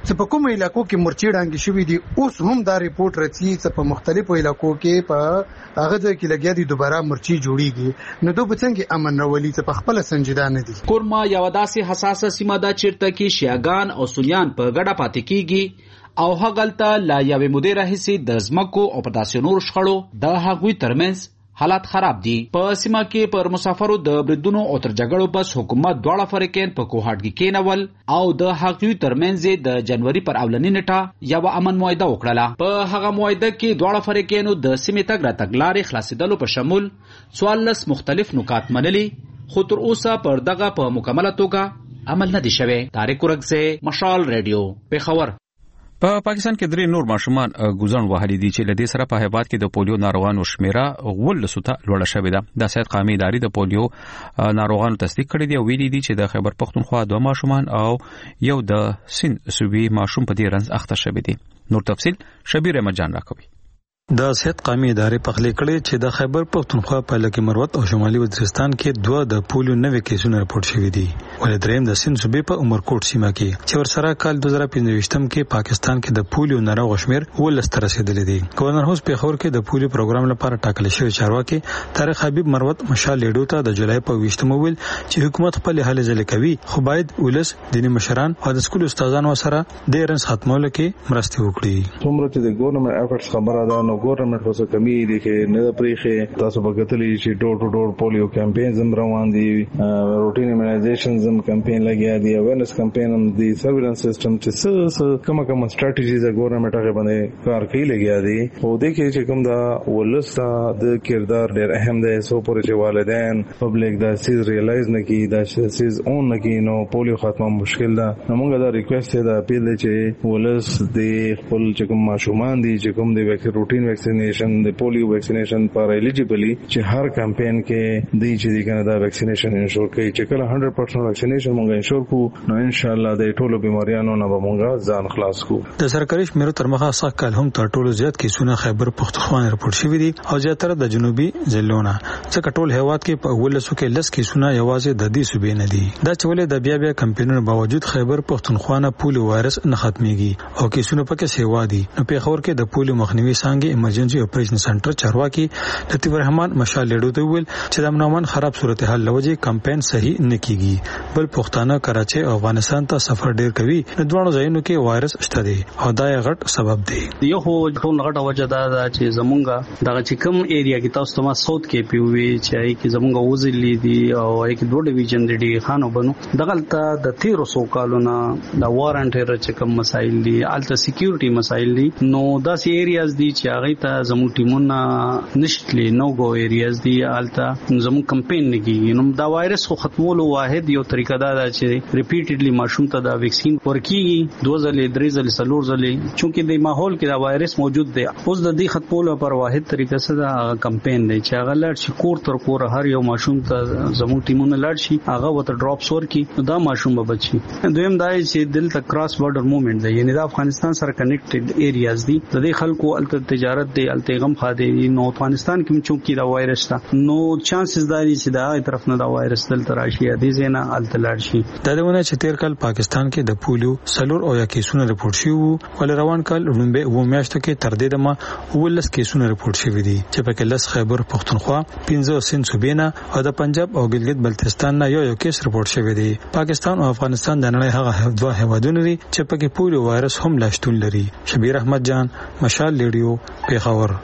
Speaker 12: چې په کوم علاقو کې مرچي ډانګي شوې دي اوس هم دا ریپورت راځي چې په مختلفو علاقو کې په هغه ځای کې لګیا دي دوباره مرچي جوړیږي نو دوی به څنګه امن راولي چې په خپل سنجیده نه دي.
Speaker 4: کورما یو داسې حساسه سیمه ده چیرته کې شیعاګان او سنیان په ګډه پاتې کیږي او هغلته لا یوې مودې راهیسې د ځمکو او په داسې نورو شخړو د هغوی ترمنځ حالات خراب دي. په سیمه کې پر مسافرو د بریدونو او تر جګړو پس حکومت دواړه فریقین په کوهاټ کې کېنول او د هغوی ترمنځ د جنوري پر اولنی نیټه یو امن معاهده وکړه. په هغه معاهده کې دواړه فریقینو د سیمې تګ راتګ لارې خلاصېدلو په شمول څوارلس مختلف نکات منلي خو تر اوسه پر دغه په مکمله توګه عمل نه دی شوی. طارق ورکزی، مشال ریډیو، پیښور.
Speaker 1: په پاکستان کې درې نور ماشومان ګوزن وهلي دي چې لدې سره په هیواد کې د پولیو ناروغانو شمیره ولسو ته لوړه شوې ده. د صحت قومي ادارې د پولیو ناروغانو تصدیق کړی دی او ویلي دي چې د خیبر پختونخوا دوه ماشومان او یو د سند صوبې ماشوم په دې رنځ اخته شوی دی. نور تفصيل شبیر احمد جان راکوي.
Speaker 13: د صحت قومي ادارې پخلی کړي چې د خیبر پختونخوا په لکه مروت او شمالي وزیرستان کې دوه د پولیو نوې کیسونه راپورټ شوي دي ولې دریم د سند صوبې په عمرکوټ سیمه کې چې ورسره کال دوه زره پنځه کې پاکستان کې د پولیو ناروغ شمیر ولس تر رسیدلې دي. گورنر هوس پیښور کې د پولیو پروګرام لپاره ټاکل شوی چارواکي طارق حبیب مروت مشال لیډو ته د جولای په ویشتم ویل چې حکومت خپل هلې ځلې کوي خو باید ولس دیني مشران او د سکول استادانو سره د رنس ختمولو کې مرسته وکړي.
Speaker 14: څومره چې د ګورنمنت افورټس خبره ده نو ګورنمنت وسه کمی دي کې نه پریخه تاسو وګتلې چې ډور ټو ډور پولیو کمپاین زم روان دي روټین ایمونایزیشن زم کمپاین لګیا دي اویرنس کمپاین هم دي سرویلنس سیستم چې څه کومه کومه سټریټیجیز ګورنمنت هغه باندې کار کوي لګیا دي او د کې چې کوم دا ولستا د کردار ډېر اهم دی سو پرې چې والدین پبلک دا سیز ریلایز نه کی دا سیز اون نه کی نو پولیو ختمه مشکل ده. نو موږ دا ریکوست ده اپیل چې ولس د خپل چې کوم ماشومان دي چې کوم د ویکسین روټین ویکسینیشن د پولیو ویکسینیشن پر ایلیجیبلی چې هر کمپاین کې دی چې کنه دا ویکسینیشن انشور کوي چې کله صد درصد ویکسینیشن مونږ انشور کو نو ان شاء الله د ټولو بیماریانو نه به مونږ ځان خلاص کو.
Speaker 13: د سرکاري شمیرو تر مخه سخت کال هم تر ټولو زیات کیسونه خیبر پختونخوا رپورټ شوي دي او زیاتره د جنوبي ضلعونو څخه ټول هیواد کې په ولسو کې لس کیسونه یوازې د دې صوبې نه دي. دا چې ولې د بیا بیا کمپاینونو باوجود خیبر پختونخوا نه پولیو وایرس نه ختميږي او کیسونه پکې سیوا دي. نو پیښور کې د پولیو مخنیوي څنګه ایمرجنسي اپریشن سنټر چارواکي لطیف الرحمن مشال لیډو ته ویل چې د امنومن خراب صورتحال لوجه کمپاین صحیح نه کیږي بل پښتانه کراچي او افغانستان ته سفر ډیر کوي نو دوه ځایونو کې وایرس شته دي او دا یې غټ سبب دی.
Speaker 15: یو هو ټول غټه وجه دا ده چې زمونږه دغه چې کوم ایریا کې تاسو ته ما ساوث کې پیوي چې ای کې زمونږه وزلې دي او ای کې دوه ډیویژن دي خانو بنو دغلته د تیرو سو کالونه د وارنټ چې کوم مسایل دي الته سکیورټي مسایل دي نو دا سی ایریاز دي چې هغه ته زموږ ټیمونه نشټلی نو گو ایریاز دی آلتا زمون کمپین نگی نو دا وایرس خو ختمولو واحد یو طریقه دا ده چې ریپیټډلی ماشوم ته دا ویکسین ورکیږي دوه ځلې درې ځلې څلور ځلې چونکه د ماحول کې دا وایرس موجود دی اوس د دې ختمولو پر واحد طریقه څه دا کمپین دی چې هغه لړ شي کور تر کور هر یو ماشوم ته زمون ټیمونه لړ شي هغه وته ډراپس ورکی دا ماشوم به بچي. دویم دا چې دل ته کراس بارډر موومېنټ دی یعنی د افغانستان سره کنیکټډ ایریاز دي د دې خلکو الته تجارت دی الته غم خاده نو افغانستان کې چونکی دا وایرس تا نو چانسز داري چې دا طرف نه دا وایرس دل تراشي دي زینا التلار شي.
Speaker 13: دا دونه چې تیر کال پاکستان کې د پولیو سلور او یا کیسونه رپورټ شوي وو ول روان کال لومبه و میاشتو کې تر دې دمه ولس کیسونه رپورټ شوي دي چې په کې لس خیبر پختونخوا پنځه سند صوبینا او د پنجاب او ګلګت بلتستان نه یو یو کیس رپورټ شوي دي. پاکستان او افغانستان د نړۍ هغه دوه هیوادونه دي چې په کې پولیو وایرس هم لاشتون لري. شبیر احمد جان مشال لیډیو پیښور.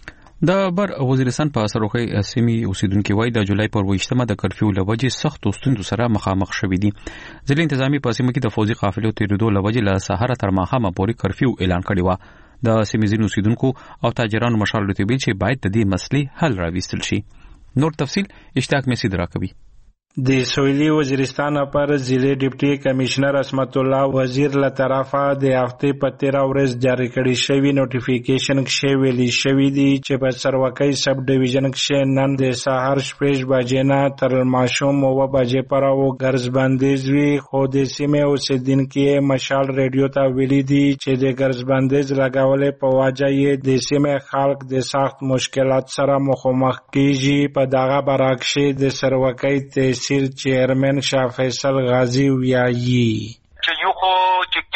Speaker 1: د بر وزیرستان په سروخی سیمې اوسیدونکو وای د جولای پر ویشتمه د کرفیو لوجې سخت ستونزو سره مخامخ شوې دي. ځل انتظامی په سیمه کې د فوجي قافلو تیرېدو لوجې له سهار تر ماښامه پورې کرفیو اعلان کړی و. د سیمې ځینو اوسیدونکو او تاجرانو مشال لته ویل چې باید د دې مسلې حل راوستل شي. نور تفصيل اشتاق میسید راکوي.
Speaker 8: د سویلی وزیرستان پر ضلع ډیپټي کمشنر اسمت الله وزیر له طرفه د هفته په تیرا ورځ جاری کړي شوی نوټیفیکیشن کې ویلي شوی دی چې په سروکای سب ډیویژن کې نن د سهار شپږ بجې نه تر ماشوم او بجې پراو ګرځ بندیز وی خو د سیمه اوسیدونکو مشال ریډیو ته ویلي دی چې د ګرځ بندیز لګولې په واجه یې د سیمه خلک د سخت مشکلات سره مخامخ کیږي. په دغه برعکس د سروکای ته سیر چیرمن شاه فیصل غازی ویایي
Speaker 16: چې یو خو چې کوم نوټیفیکیشن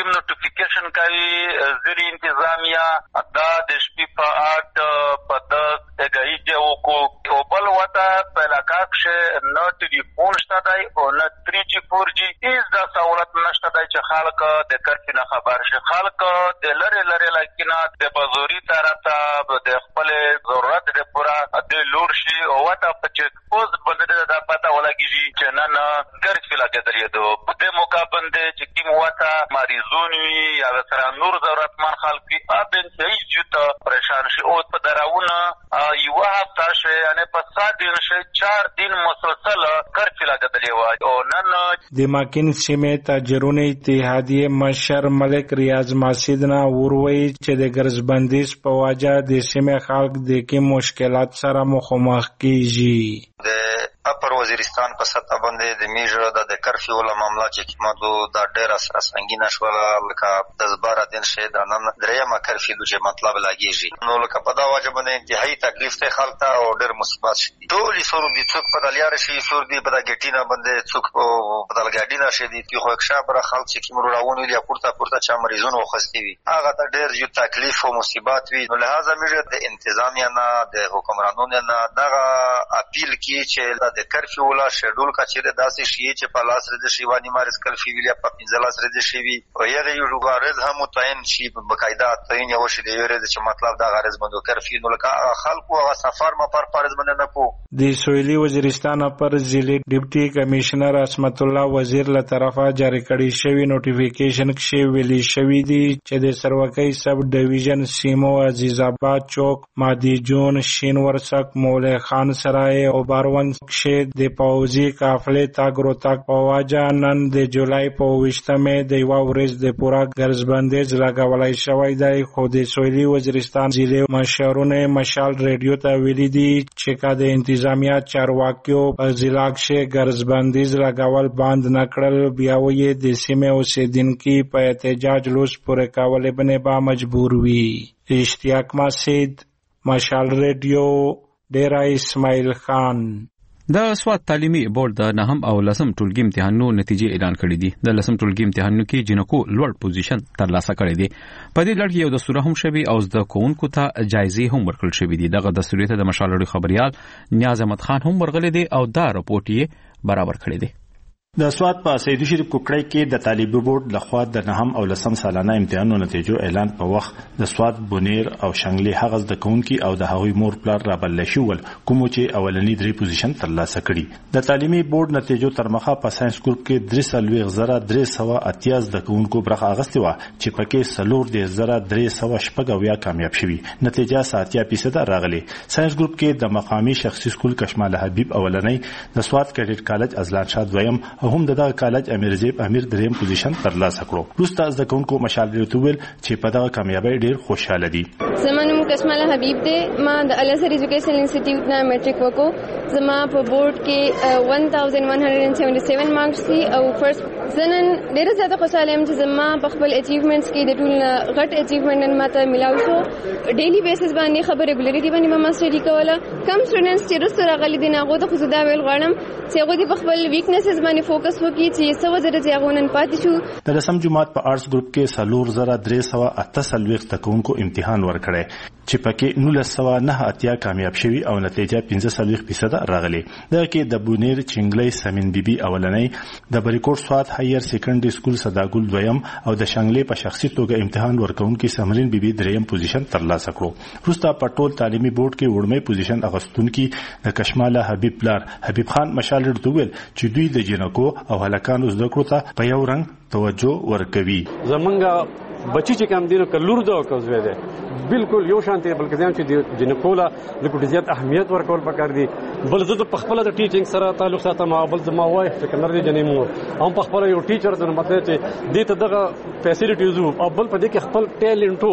Speaker 5: نوټیفیکیشن کوي ځینې انتظامیه دا د شپې په آټ په دس اګایي جو کو او بل وته په علاقه کې نه ټلیفون شته دی او نه تھری جی فور جی هیڅ دا سہولت نشته دی چې خلک د کرفیو نه خبر شي. خلک د لرې لرې علاقې نه د بازوري طرف ته د خپل ضرورت د پوره د لور شي او وته په چیک پوسټ باندې دا پته ولګېږي چې نن کرفیو لګېدلې ده. په دې موقع باندې چې کوم وته مریضون وي یا سره نور ضرورتمند خلک وي اب انتهایی جوته پریشان شي. او په دراونه یوه هفته شي یعنې په سات دن شي چار دن مسلسل کرفیو لګېدلې وه. او نن
Speaker 8: د ماکین سیمې تاجرونو اتحادیې مشر ملک ریاض ماسید نه وروي چې د ګرځبندیز په وجه د سیمې خلک د کې مشکلات سره مخامخ کیږي.
Speaker 16: اپر وزیرستان په سطح باندې د میژه د کرفیو له معاملات چې کیمادو دا ډېر سره سنگینه شوله لکه د زبره دین شه د نن درېمه کرفیو چې مطلب لاګیږي نو لکه په دا وجه باندې انتهایی تکلیف ته خلک ته او ډېر مصیبت شي. ټول سور دي څوک په دلیار شي سور دي په ګټینه باندې څوک په دلګاډینه شي دي چې خو ښه خلک چې کیمرو راونی یا پورته پورته چا مریضونو وخستی وي هغه ته ډېر یو تکلیف او مصیبت وي. نو لہذا میژه د انتظامیه نه د حکمرانونو نه دغه اپیل کی چې د کرفیو ولا شیډول کا چیرې داسې شي چې په لاس رده شي وانی مارس کرفیو ویل په پنځه لاس رده شي وي او یغه یو غرض هم متعین شي په قاعده تعین یو شي دی ورته چې مطلب دا غرض باندې کرفیو نو لکه خلکو هغه سفر ما پر فرض باندې نه کو.
Speaker 8: د سویلی وزیرستان پر ضلع ډیپټي کمشنر اسمت الله وزیر له طرفه جاری کړی شوی نوټیفیکیشن کې ویلي شوی دی چې د سروکۍ سب ډیویژن سیمو عزیز آباد چوک مادی جون شینورسک مولا خان سرای او باروان کې د پوځي قافلې تاګ رو تاګ په وجه نن د جولای په ویشتمه د یو ورځ د پوره ګرځبندیز لګولای شوی دی. خو د سویلی وزیرستان ضلع مشرونه مشال ریډیو ته ویلي دي چې کا د انتظامیه چارواکیو په ضلع کې ګرځبندیز لګول بند نکړل بیا وې د سیمه اوسیدونکو په احتجاج لوس پورې کولې باندې با مجبور وي. اشتیاق مسعود مشال ریډیو ډیرا اسماعیل خان.
Speaker 1: د سواد تعلیمي بورډ د نهم او لسم ټولګي امتحانونو نتیجې اعلان کړې دي. د لسم ټولګي امتحانونو کې جنکو لوړ پوزیشن ترلاسه کړی دی. په دې لړ کې یو دستور هم شوی او زده کوونکو ته جایزې هم ورکړل شوې دي. دغه دستور ته د مشال خبريال نیاز احمد خان هم ورغلی دی او دا رپورټ یې برابر کړی دی.
Speaker 17: د سواد په سید شریف کوکړی کې د طالبي بورډ لخوا د نهم او لسم سالانه امتحانونو نتیجو اعلان په وخت د سواد بونیر او شنګلي هغه د کونکي او د هغوی مور پلار را بل شول کوم چې اولنی درې پوزیشن ترلاسه کړي. د تعلیمي بورډ نتیجو تر مخه په ساينس ګروپ کې درې سلوي زره درې سو اتیاز د کونکو برخه اغستې و چې پکې سلور د زره درې سو شپږ او یا کامیاب شوي. نتیجه ساتیا فیصد راغلي. ساينس ګروپ کې د مقامی شخصي سکول کشمال حبیب اولنی د سواد کډیټ کالج ازلان شاه دویم هم د کالج امیر زیب امیر دریم پوزیشن ترلاسه کړو. روسته از د کونکو مشال ریتوبل چې په دغه کامیابی ډیر خوشاله دي.
Speaker 18: زمانم کشمال حبیب دی ما د الازهر ایجوکیشن انسټیټیوټ نه میټریک وکړو. زما په بورډ کې one thousand one hundred seventy-seven مارکس دي او فرست زنن ډیر زیاته خوشاله یم چې زما په خپل اچیومنټس کې د ټول غټ اچیومنټ ماته ملاو شو. ډیلی بیسس باندې خبر ریګولریټی باندې ما سټډي کوله. کم سټوډنټس چې رسره راغلي دي نه غوته خو زدا ویل غواړم چې هغه په خپل ویکنسز باندې فوکس وکړي چې څو زره ځایونه پاتې شو.
Speaker 17: د رسم جماعت په آرټس ګروپ کې سلور زره درې سو اته سلويخ تکونکو امتحان ورکړی چې پکې نولس سو نه اتیا کامیاب شوي او نتیجه پنځه سلويخ فیصد راغلي. دغه کې د بونیر چنګلې سمین بیبي اولنۍ د بریکوټ سواد هایر سیکنډري سکول صداګل دویم او د شنګلې په شخصي توګه امتحان ورکونکو سمرین بیبي دریم پوزیشن ترلاسه کړو. روستا په ټول تعلیمي بورډ کې وړمې پوزیشن اغستونکو د کشماله حبیب پلار حبیب خان مشال ورته ویل چې دوی د جنکو او هلکانو زده کړو ته په یو رنګ توجه ورکوي.
Speaker 19: زمونږ بچی چې کوم دینو کلور دا کوزوي دي بالکل یو شانتي بلکې ځان چې جنکولا د کوټ زیات اهمیت ورکول پکار دي. بل زه په خپل د ټیچینګ سره تعلق ساتم او بل زما وای چې کنر دي جنېمو هم په خپل یو ټیچر د مطلب چې دې ته دغه فیسیلیټیز او بل په دې کې خپل ټیلنټو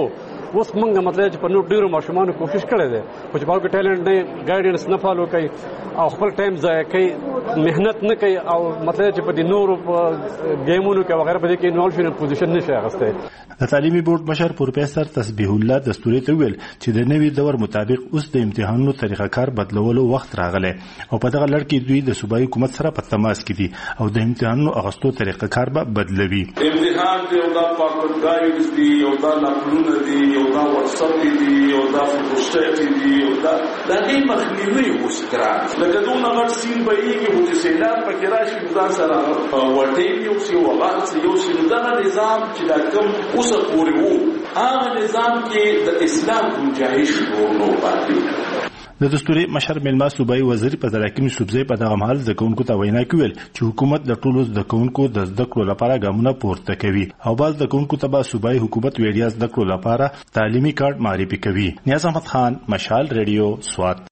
Speaker 19: اوس موږ مطلب چې په نور ډیرو ماشومان کوشش کړی دی خو چې باغ ټالنت نه ګایډنس نه فالو کوي او خپل ټایم ضایع کوي مهنت نه کوي او مطلب چې په دې نورو ګیمونو کې وغیرہ په دې کې انوالو شي پوزیشن نشي اغسته.
Speaker 17: د تعلیمي بورډ مشر پروفیسور تسبیح الله دستوري ته ویل چې د نوي دور مطابق اوس د امتحانونو طریقه کار بدلولو وخت راغلی او په دغه لړ کې دوی د صوبایي حکومت سره په تماس کې دي او د امتحانونو اغستو طریقه کار به بدلوي.
Speaker 2: امتحان دی او دا پاکټ ګایډز دی او دا نقلونه دي او دا واتساپ دی او دا فوټوسټیټ دی او دا د دې مخنیوي وسکرات لکه دونه غټ سین به یې چې سیلاب پکې راشي دا سره ورټي یو سی وغاړ یو سی دا نظام چې دا کوم اوس پورې وو هغه نظام کې د اسلام گنجائش ورنو پاتې.
Speaker 17: د دستوري مشر ملما صوبایي وزیر په ځراکیم صوبځي په دغه مهال زکونکو ته وینا کوي چې حکومت د ټولو زکونکو د زده کړو لپاره ګامونه پورته کوي او باز زکونکو ته به صوبایي حکومت ویډیا زده کړو لپاره تعلیمي کارت معرفي کوي. نیاز احمد خان، مشال ریډیو، سوات.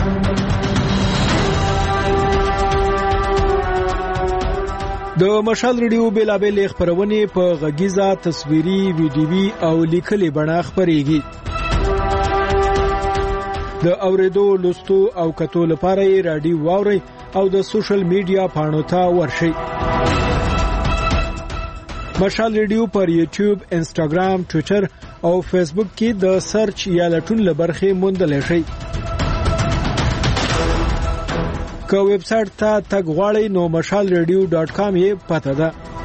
Speaker 7: د مشال ریډیو بیلابل خبرونه په غږیزه، تصویري، ویډیوي او لیکلي بڼه خبريږي. د اوریدو، لوستو او کتو لپاره یې رادیو واوري او د سوشل میډیا پاڼو ته ورشي. مشال ریډیو پر یوټیوب، انسټاګرام، ټوئیټر او فیسبوک کې د سرچ یا لټون لبرخه موندل شي. که ویب سټ ته تګ غواړئ نو مشال ریډیو ډاټ کام یې پته ده.